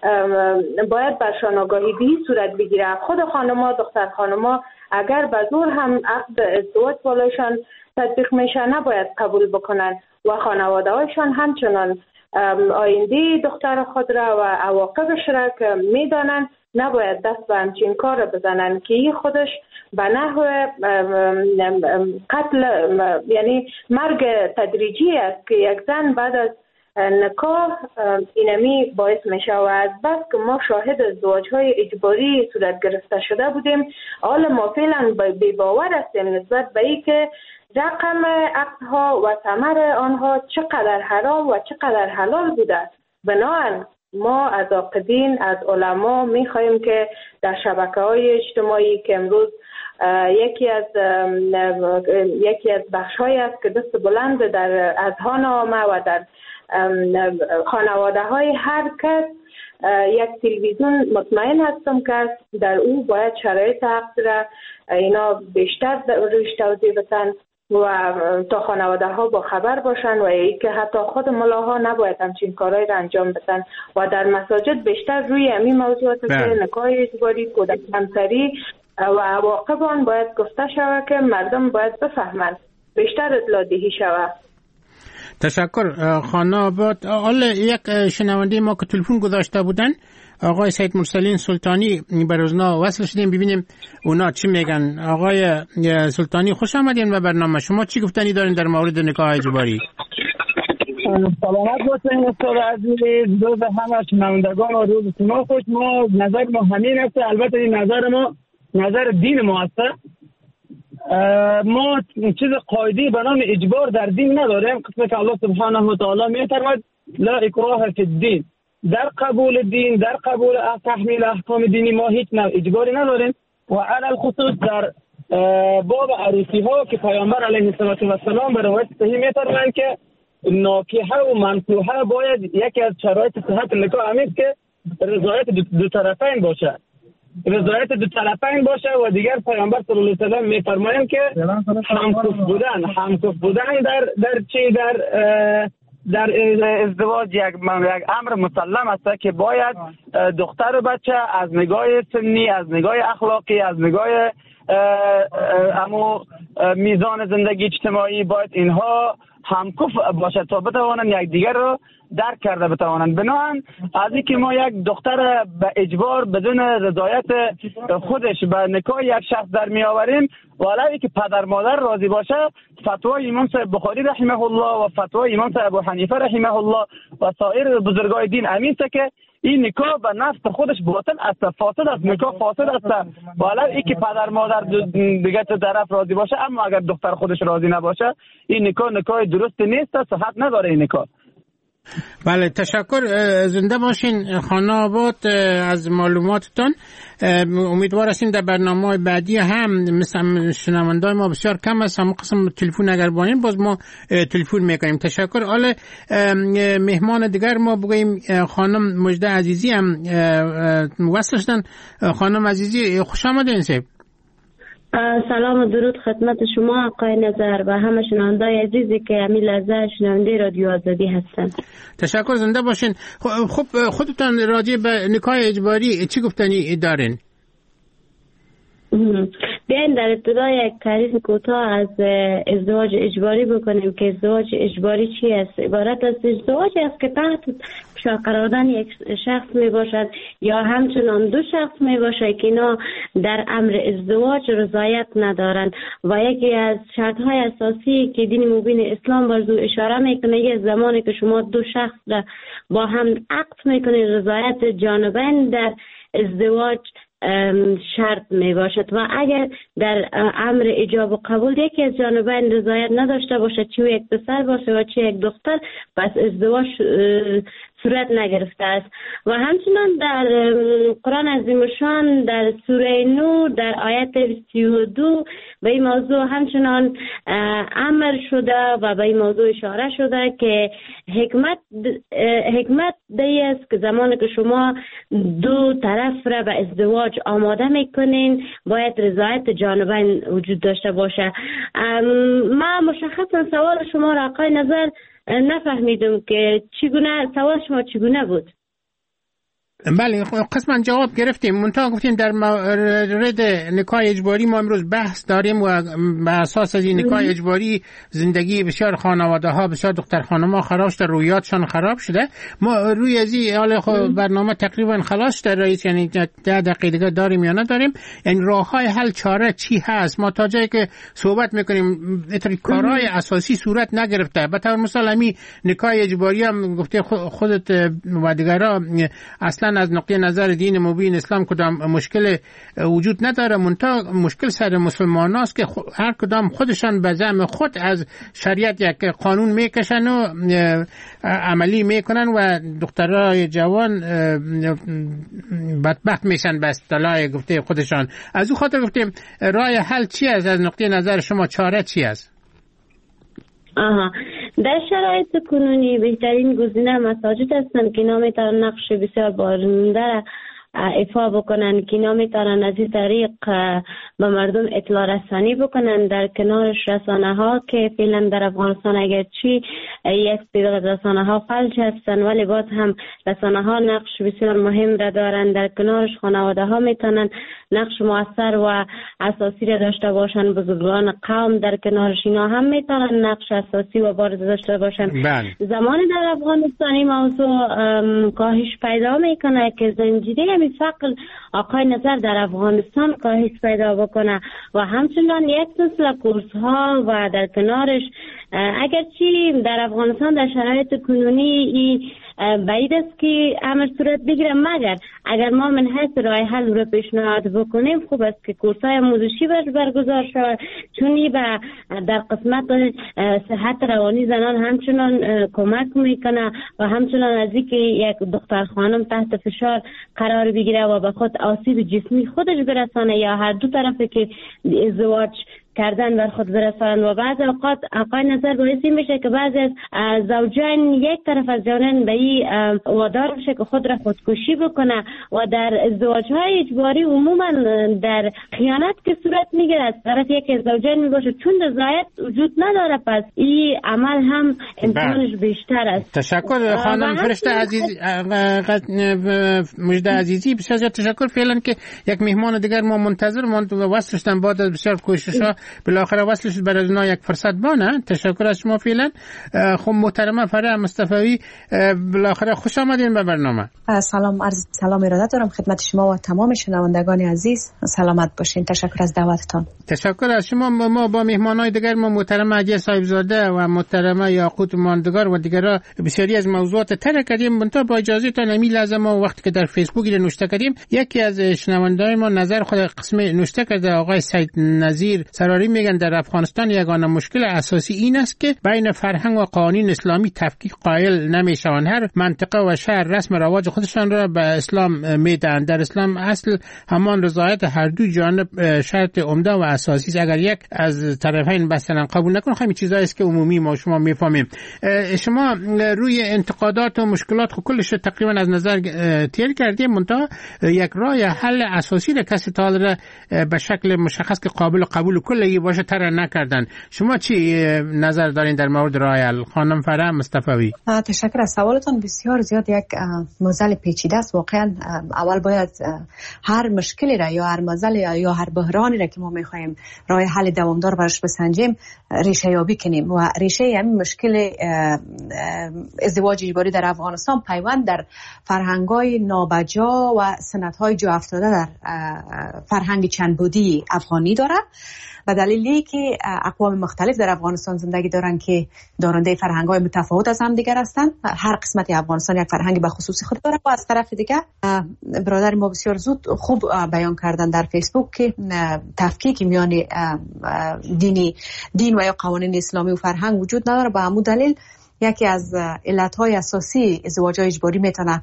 باید برشان آگاهی به صورت بگیره. خود خانما، دختر خانما اگر به زور هم عقد ازدواج بالایشان تطبیق میشه نباید قبول بکنن و خانواده هایشان همچنان آینده دختر خود را و عواقبش را که میدانن نباید دست به همچین کار بزنن که این خودش به نحو قتل یعنی مرگ تدریجی است که یک زن بعد از نکاح اینمی باعث میشه و از بس که ما شاهد ازدواج های اجباری صورت گرفته شده بودیم حالا ما فعلا بی باور هستیم نسبت به این که رقم عقدها و ثمر آنها چقدر حرام و چقدر حلال بوده. بنابراین ما از عاقدین، از علما میخواهیم که در شبکه های اجتماعی که امروز یکی از یکی از بخش های است که دست بلند در اذهان عامه و در خانواده های هر کس یک تلویزیون مطمئن هستم که در او باید شرایط عقد را اینا بیشتر روش توضیح بدن و تا خانواده ها با خبر باشن و ای که حتی خود ملاها نباید همچین کارهای را انجام بدن و در مساجد بیشتر روی همین موضوعات که نکاح اجباری، کودک همسری و عواقب آن باید گفته شود که مردم باید بفهمند، بیشتر اطلاع دهی شود.
تشکر خانم آباد. حالا یک شنونده ما که تلفن گذاشته بودن آقای سید مرسلین سلطانی بر اونا وصل شدیم ببینیم اونا چی میگن. آقای سلطانی خوش آمدین به برنامه. شما چی گفتنی دارین در مورد نکاح اجباری؟
سلامت باشین استاد عزیز، روز همه شنوندگان و روز شما خوش. ما نظر ما همین است، البته این نظر ما نظر دین ما است. ما چیز قاعده به نام اجبار در دین نداریم، قسمه که الله سبحانه و تعالی می‌فرماید لا اکراه فی الدین. در قبول دین، در قبول تحمیل احکام دینی ما هیچ نوع اجباری نداریم و علی خصوص در باب عروسی ها که پیامبر علیه السلام به روایت صحیح می‌فرمایند که ناکحه و منکوحه باید یکی از شرایط صحت نکاح همیست که رضایت دو, دو طرفین باشه، رضایت دو طرفین باشه. و دیگر پیامبر صلی الله علیه و سلم میفرمایند که همکف بودن همکف بودن در در چی در در ازدواج یک یک امر مسلم است که باید دختر و بچه از نگاه سنی، از نگاه اخلاقی، از نگاه امو میزان زندگی اجتماعی باید اینها همکف باشه تا بتوانند یک دیگر رو درک کرده بتوانند. بنابراین از اینکه ما یک دختر به اجبار بدون رضایت خودش به نکاح یک شخص در می آوریم، ولی که پدر مادر راضی باشه، فتوای امام صاحب بخاری رحمه الله و فتوای امام صاحب ابو حنیفه رحمه الله و سایر بزرگای دین امین است که این نکاح به نفس خودش باطل است، فاسد است، نکاح فاسد است. ولی اینکه پدر مادر دیگه طرف راضی باشه، اما اگر دختر خودش راضی نباشه این نکاح نکاح درست نیست، صحت نداره این نکاح.
بله، تشکر. زنده باشین خانه آباد از معلوماتتون. امیدوار هستیم در برنامه بعدی هم مثل شنوندای ما بسیار کم است، هم قسم تلفن اگر بانیم باز ما تلفن میکنیم. تشکر. حالا مهمان دیگر ما بگوییم خانم مجده عزیزی هم وصل شدن. خانم عزیزی خوش آمدین. سیب
سلام و درود خدمت شما آقای نظر و همه شنوندای عزیزی که همین لحظه شنونده رادیو آزادی هستن.
تشکر. زنده باشین. خب خودتان راجع به نکاح اجباری چی گفتنی دارین؟
بیاین در ابتدا یک تعریف کوتاه از ازدواج اجباری بکنیم که ازدواج اجباری چی است. عبارت از ازدواجی است که تحت فشار قرار دادن یک شخص می باشد یا همچنان دو شخص می باشد که اینا در امر ازدواج رضایت ندارند و یکی از شرط های اساسی که دین مبین اسلام بر او اشاره میکنه یه زمانی که شما دو شخص را با هم عقد میکنید رضایت جانبین در ازدواج شرط می باشد و اگر در امر ایجاب و قبول یکی از جانبین رضایت نداشته باشد، چه یک پسر باشه و چه یک دختر، پس ازدواج صورت نگرفته است. و همچنان در قرآن عظیم الشان در سوره نور در آیت سی و دو به این موضوع همچنان امر شده و به این موضوع اشاره شده که حکمت حکمت دی است که زمانی که شما دو طرف را به ازدواج آماده میکنین باید رضایت جانبین وجود داشته باشه. ما مشخصا سوال شما را آقای نظر نفهمیدم که چگونه سوال شما چگونه بود.
بله، قسما جواب گرفتیم. منتها گفتیم در مورد نکاح اجباری ما امروز بحث داریم و به اساس از این نکاح اجباری زندگی بسیار خانواده ها، بسیار دختر خانم ها خراب شده، رویاتشان خراب شده. ما روی از این حال برنامه تقریبا خلاص در رئیس، یعنی ده دقیقه دیگه داریم یا نداریم، یعنی راه های حل چاره چی هست. ما تا جایی که صحبت میکنیم اتری کارهای اساسی صورت نگرفته. به طور مثال همین نکاح اجباری هم گفته خودت و دیگرها اصلا از نقطه نظر دین مبین اسلام کدام مشکل وجود نداره، منتها مشکل سر مسلمان هاست که هر کدام خودشان به زعم خود از شریعت یک قانون میکشن و عملی میکنن و دخترای جوان بدبخت میشن به اصطلاح گفته خودشان. از او خاطر گفتیم راه حل چی است از نقطه نظر شما، چاره چی است؟
آها، در شرایط کنونی بهترین گزینه مساجد هستند که اینا میتونن نقش بسیار بارنده ایفا بکنن، که اینا میتونن از این طریق به مردم اطلاع رسانی بکنن. در کنارش رسانه ها که فعلا در افغانستان اگرچه یک تعداد رسانه ها فلج هستن ولی باز هم رسانه ها نقش بسیار مهم را دارن. در کنارش خانواده ها میتونن نقش مؤثر و اساسی را داشته باشن. بزرگان قوم در کنارش اینا هم میتونن نقش اساسی و بارز داشته باشن. زمان در افغانستانی موضوع کاهش پیدا میکنه که زنجیره همین فقر آقای نظر در افغانستان کاهش پیدا بکنه و همچنان یک سلسله کورس ها و در کنارش اگرچه در افغانستان در شرایط کنونی بعید است که امر صورت بگیره، مگر اگر ما من حیث راه حل رو پیشنهاد بکنیم خوب است که کورس های آموزشی برگزار شود، چون به در قسمت صحت روانی زنان همچنان کمک میکنه و همچنان از اینکه یک دختر خانم تحت فشار قرار بگیره و به خود آسیب جسمی خودش برسانه یا هر دو طرفه که ازدواج کردن بر خود برسانند و بعض اوقات آقای نظر باعث میشه که بعضی از زوجین یک طرف از جانن به این وادار بشه که خود را خودکشی بکنه و در ازدواج‌های اجباری عموما در خیانت که صورت میگیره از طرف یک از زوجین میباشه، چون رضایت وجود نداره پس این عمل هم امکانش بیشتر است.
تشکر خانم فرشته عزیز مجده عزیزی، بسیار تشکر. فعلا که یک مهمان دیگر ما منتظر ماند و وصلش دادن بعد از بسیار کوشش‌ها بالاخره وصلش شد. برای اونا یک فرصت بانه. تشکر از شما. فعلا خب محترمه فرح مصطفی، بالاخره خوش آمدین به برنامه.
سلام، عرض سلام ارادت دارم خدمت شما و تمام شنوندگان عزیز. سلامت باشین. تشکر از دعوتتان.
تشکر از شما. ما با مهمانای دیگر ما محترمه عجیه صاحبزاده و محترمه یاقوت ماندگار و دیگرها بسیاری از موضوعات تر کردیم. منتها با اجازه تان امی لازم ما وقتی که در فیسبوک نوشته کردیم یکی از شنوندگان ما نظر خود قسم نوشته کرده. آقای سید نظیر سراری میگن در افغانستان یگانه مشکل اساسی این است که بین فرهنگ و قوانین اسلامی تفکیک قائل نمیشوند. هر منطقه و شهر رسم رواج خودشان را به اسلام میدن. در اسلام اصل همان رضایت هر دو جانب شرط عمده و اساسی است. اگر یک از طرفین مثلا قبول نکنه همین چیزایی است که عمومی ما شما میفهمیم. شما روی انتقادات و مشکلات خود کلش تقریبا از نظر تیر کردیم، منتها یک راه حل اساسی را کسی تا حالا به شکل مشخص که قابل قبول کلی باشه تر نکردن. شما چی نظر دارین در مورد راه حل؟ خانم فرح مصطفی.
تشکر از سوالتون. بسیار زیاد یک موضوع پیچیده است. واقعا اول باید هر مشکلی را یا هر موضوع یا هر بحرانی را که ما میخوایم راه حل دوامدار براش بسنجیم ریشه یابی کنیم و ریشه همین مشکل ازدواج اجباری در افغانستان پیوند در فرهنگ‌های نابجا و سنت‌های جا افتاده در فرهنگ چندبودی افغانی داره، به دلیلی که اقوام مختلف در افغانستان زندگی دارن که دارنده فرهنگ‌های متفاوت از هم دیگر هستند. هر قسمت افغانستان یک فرهنگ به خصوصی خود داره و از طرف دیگه برادر ما بسیار زود خوب بیان کردن در فیسبوک که تفکیک میان دینی دین و یا قوانین اسلامی و فرهنگ وجود نداره. به همون دلیل یکی از علتهای اساسی ازدواج اجباری میتونه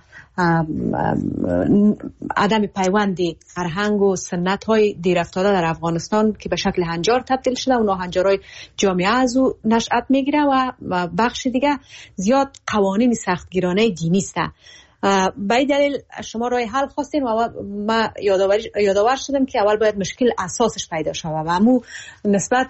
عدم پیوند فرهنگ و سنت های دیر افتاده در افغانستان که به شکل هنجار تبدیل شده و هنجارهای جامعه از او نشأت میگیره و بخش دیگه زیاد قوانین سختگیرانه دینی است. به این دلیل شما راه حل خواستین و ما یادآور شدم که اول باید مشکل اساسش پیدا شود و همون نسبت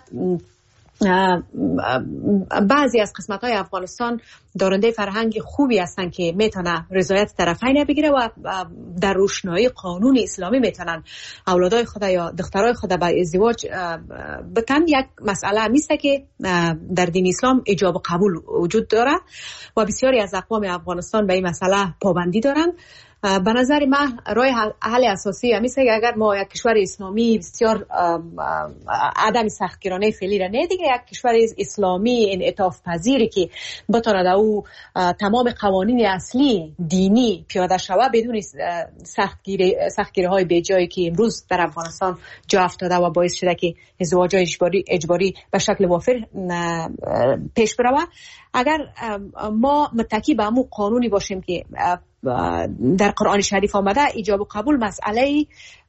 بعضی از قسمت‌های افغانستان دارنده فرهنگ خوبی هستن که میتونه رضایت طرفین بگیره و در روشنایی قانون اسلامی میتونن اولادای خود یا دخترای خود به ازدواج بتن. یک مسئله همیسته که در دین اسلام ایجاب قبول وجود داره و بسیاری از اقوام افغانستان به این مسئله پابندی دارن. به نظر من راه حل اساسی همیشه اگر ما یک کشور اسلامی بسیار عدم سختگیرانه فعلی را نه دیگه یک کشور اسلامی انعطاف پذیری که بتونه در او تمام قوانین اصلی دینی پیاده شود بدون سختگیری سختگیری های بیجایی که امروز در افغانستان جا افتاده و باعث شده که ازدواج اجباری اجباری به شکل وافر پیش بره. اگر ما متکی به همون قانونی باشیم که در قرآن شریف آمده ایجاب و قبول مسئله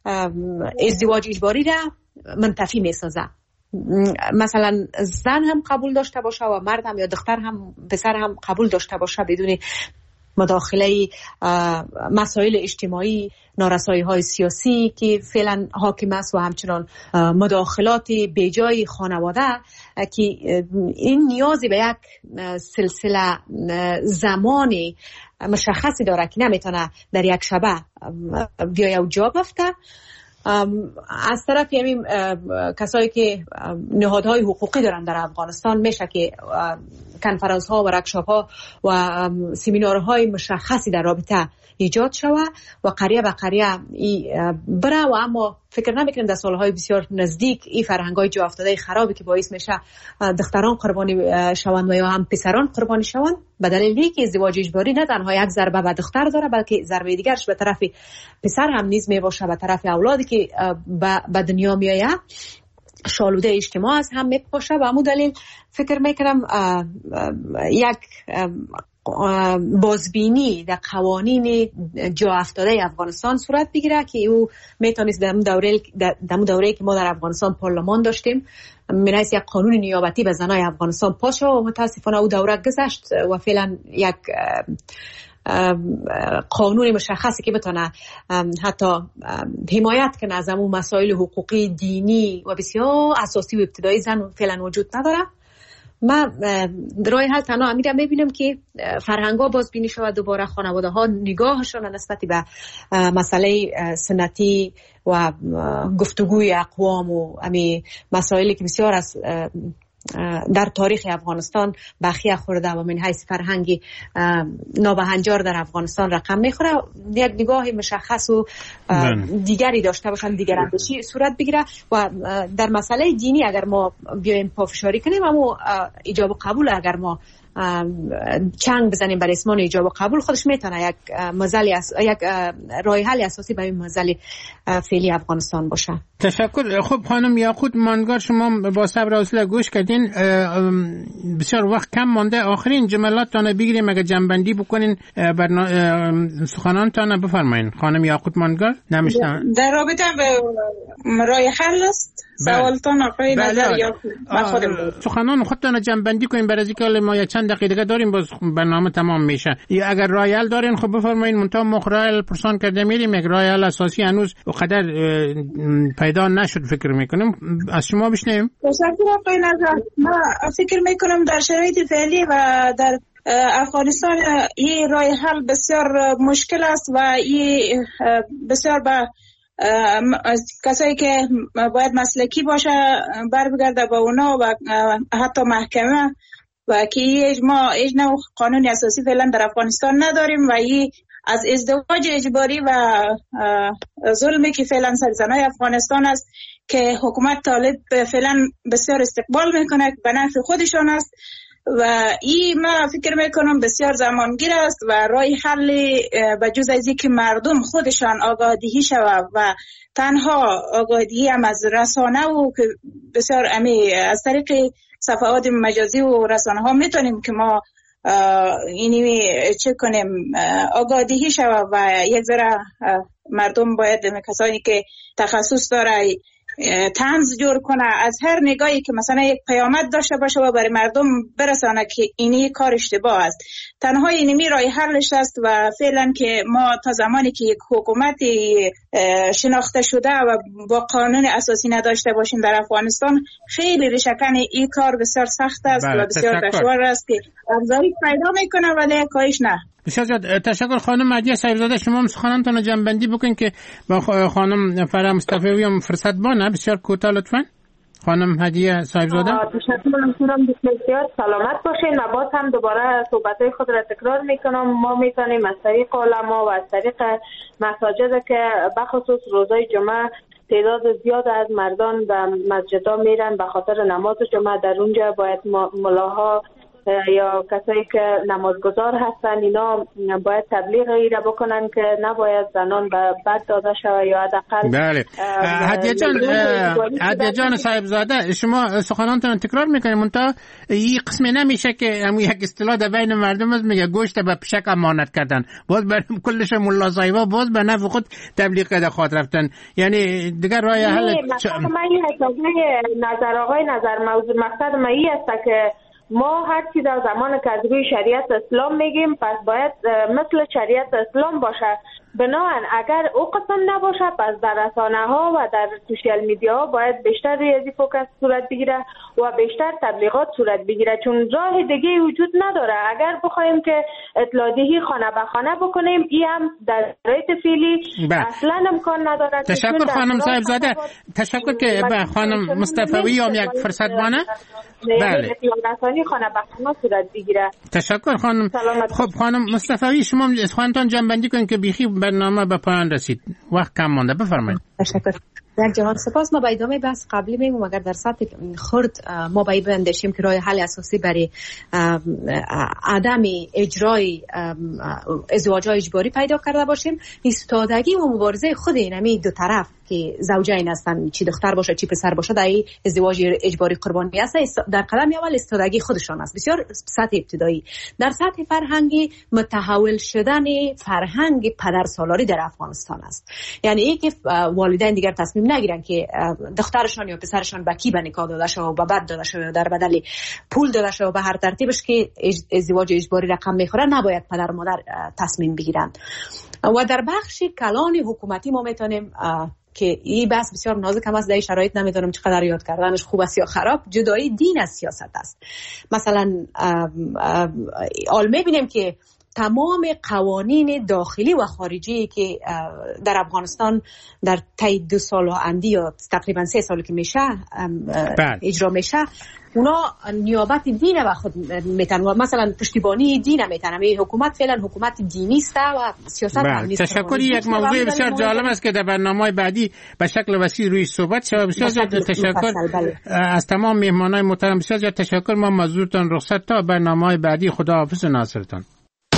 ازدواج اجباری را منتفی می سازه. مثلا زن هم قبول داشته باشه و مرد هم یا دختر هم پسر هم قبول داشته باشه بدون مداخله مسائل اجتماعی، نارسایی های سیاسی که فعلا حاکم است و همچنان مداخلات بیجای خانواده که این نیازی به یک سلسله زمانی مشخصی داره که نمیتونه در یک شبه بیایه و جا بفته. از طرف همین کسایی که نهادهای حقوقی دارن در افغانستان میشه که کنفرانس ها و ورکشاپ ها و سمینارهای مشخصی در رابطه ایجاد شوه و قریه به قریه بره و اما فکر نمیکنم در سالهای بسیار نزدیک این فرهنگ‌های جا افتاده خرابی که باعث میشه دختران قربانی شوند و یا هم پسران قربانی شوند به دلیلی که ازدواج اجباری نه تنها یک ضربه به دختر داره بلکه ضربه دیگرش به طرف پسر هم نیز میباشه، به طرف اولادی که به دنیا میآید شالوده اجتماع از هم میپاشه و همون دلیل فکر میکنم یک بازبینی در قوانین جا افتاده افغانستان صورت بگیره که او میتونست در دوره در دوره که ما در افغانستان پارلمان داشتیم منیس یک قانون نیابتی به زنای افغانستان پاش و متاسفانه او دوره گذشت و فعلا یک قانون مشخصی که بتونه حتی حمایت کنه از اون مسائل حقوقی دینی و بسیار اساسی و ابتدایی زن فعلا وجود نداره. من راه حل تنها امیرم میبینم که فرهنگ‌ها بازبینی شود، دوباره خانواده ها نگاهشون نسبت به مسئله سنتی و گفتگوی اقوام و امی مسائلی که بسیار از در تاریخ افغانستان بخیه خورده و من حیث فرهنگی نابهنجار در افغانستان رقم میخوره، یک نگاه مشخص و دیگری داشته باشن، دیگر اندیشی صورت بگیره. و در مسئله دینی اگر ما بیایم پافشاری کنیم اما ایجاب و قبول اگر ما چنگ بزنیم بر اسمان ایجاب و قبول خودش میتونه یک مزلی اس... یک راه حل اساسی برای مزل فعلی افغانستان باشه.
تشکر. خب خانم یاقوت ماندگار، شما با صبر و حوصله گوش کردین، بسیار وقت کم مانده، آخرین جملاتتان بگیریم اگه جنبندی بکنین برنا... سخنانتان بفرمایین. خانم یاقوت ماندگار نمیشنم
در رابطه به راه حل است سوالتان آقای نظر یاقوت من خودم
سخنان خودتان جنبندی کنین برای اینکه ما یک چند دقیقه داریم باز برنامه تمام میشه. یا اگر راه حل دارین خب بفرمایین. منتها مخرال پرسان کرده میریم یک راه حل اساسی هنوز قدر پیدا نشد فکر میکنم. از شما بشنویم.
تشکر آقای نظر. من فکر میکنم در شرایط فعلی و در افغانستان این راه حل بسیار مشکل است و این بسیار با کسایی که باید مسلکی باشه برمیگرده با اونا و حتی محکمه و که ما هیچ نوع قانون اساسی فعلا در افغانستان نداریم و این از ازدواج اجباری و ظلمی که فعلا سر زنای افغانستان است که حکومت طالب فعلا بسیار استقبال میکنه به نفع خودشان است و این ما فکر میکنم بسیار زمانگیر است و راه حل بجز از اینکه مردم خودشان آگاهی شود و تنها آگاهی هم از رسانه و که بسیار امی از طریق صفحات مجازی و رسانه ها میتونیم که ما اینی چه کنیم آگاهی شود و یک ذره مردم باید کسانی که تخصص داره طنز جور کنه از هر نگاهی که مثلا یک پیامد داشته باشه و برای مردم برسانه که اینی کار اشتباه است. تنها اینمی راه حلش است و فعلا که ما تا زمانی که یک حکومت شناخته شده و با قانون اساسی نداشته باشیم در افغانستان خیلی ریشه‌کن این کار بسیار سخت است و بسیار دشوار است که ابزاری پیدا میکنه ولی کاریش نه.
بسیار تشکر. خانم مهدیه صاحبزاده شما هم سخنانتان جنبندی بکنین که با خانم فرح مصطفی هم فرصت بانه. بسیار کوتاه لطفاً. خانم هدیه صاحبزاده.
تشکر میکنم. بسیار سلامت باشین. و باز هم دوباره صحبت‌های خود را تکرار میکنم. ما میتونیم از طریق علما و از طریق مساجد که بخصوص روزهای جمعه تعداد زیاد از مردان به مسجدها میرن به خاطر نماز جمعه، در اونجا باید ملاها یا کسایی که نمازگزار هستن اینا باید تبلیغ ایره بکنن که نباید زنان به بد داده شود یا حداقل.
بله. هدیه جان هدیه جان صاحبزاده شما سخنانتون تکرار میکنید منتها این قسمی نمیشه که همون یک اصطلاح در بین مردم است میگه گوشت به پشک امانت کردن، باز بر کلش ملا صاحبا باز به نفع خود تبلیغ کرده خاطر رفتن. یعنی دیگر راه حل
مثلا من این نظر آقای نظر موضوع مقصد ما این است که ما هر چی در زمان که از روی شریعت اسلام میگیم پس باید مثل شریعت اسلام باشه. بنابراین اگر او قسم نباشه پس در رسانه ها و در سوشیال میدیا ها باید بیشتر ریاضی فوکس صورت بگیره و بیشتر تبلیغات صورت بگیره، چون راه دیگه وجود نداره. اگر بخوایم که اطلاعیه خانه به خانه بکنیم این هم در شرایط فعلی اصلا امکان نداره.
تشکر خانم صاحبزاده. تشکر که به خانم مصطفی هم یک فرصت بانه.
بله. رسانی خانه به خانه صورت بگیره.
تشکر خانم. خب خانم مصطفی شما خودتان جنبندی کنید که بیخی برنامه به پایان رسید. وقت کم مانده. بفرمایید.
تشکر. یک جهان سپاس. ما با ادامه بحث قبلی میگم اگر در سطح خرد ما باید بندشیم که راه حل اساسی برای عدم اجرای ازدواج اجباری پیدا کرده باشیم. ایستادگی و مبارزه خود اینمی دو طرف که زوجین هستن، چی دختر باشه چی پسر باشه، در ازدواج اجباری قربانی است. در قدم اول استادگی خودشان است، بسیار سطح ابتدایی. در سطح فرهنگی متحول شدن فرهنگ پدرسالاری در افغانستان است. یعنی ای که والدین دیگر تصمیم نگیرن که دخترشان یا پسرشان به کی به نکاح داده شه و به بعد داده شه، در بدل پول داده شه و به هر ترتیبش که ازدواج اجباری رقم میخوره، نباید پدر و مادر تصمیم بگیرن. و در بخش کلان حکومتی ما میتونیم که این بحث بسیار نازک هم است، در این شرایط نمیدونم چقدر یاد کردنش خوب است یا خراب، جدایی دین از سیاست است. مثلا آل میبینیم که تمام قوانین داخلی و خارجی که در افغانستان در طی دو سال و اندی یا تقریبا سه سال که میشه اجرا میشه، اونا نیابت دین و خود میتن و مثلا پشتیبانی دین میتن. همه حکومت فعلا حکومت دینی است و سیاست هم نیست.
تشکر. یک موضوع بسیار جالب است که در برنامه بعدی به شکل وسیع روی صحبت شود. بسیار زیاد تشکر از تمام مهمانان محترم. بسیار زیاد تشکر. ما مزدورتان رخصت تا برنامه بعدی. خدا حافظ ناصرتان.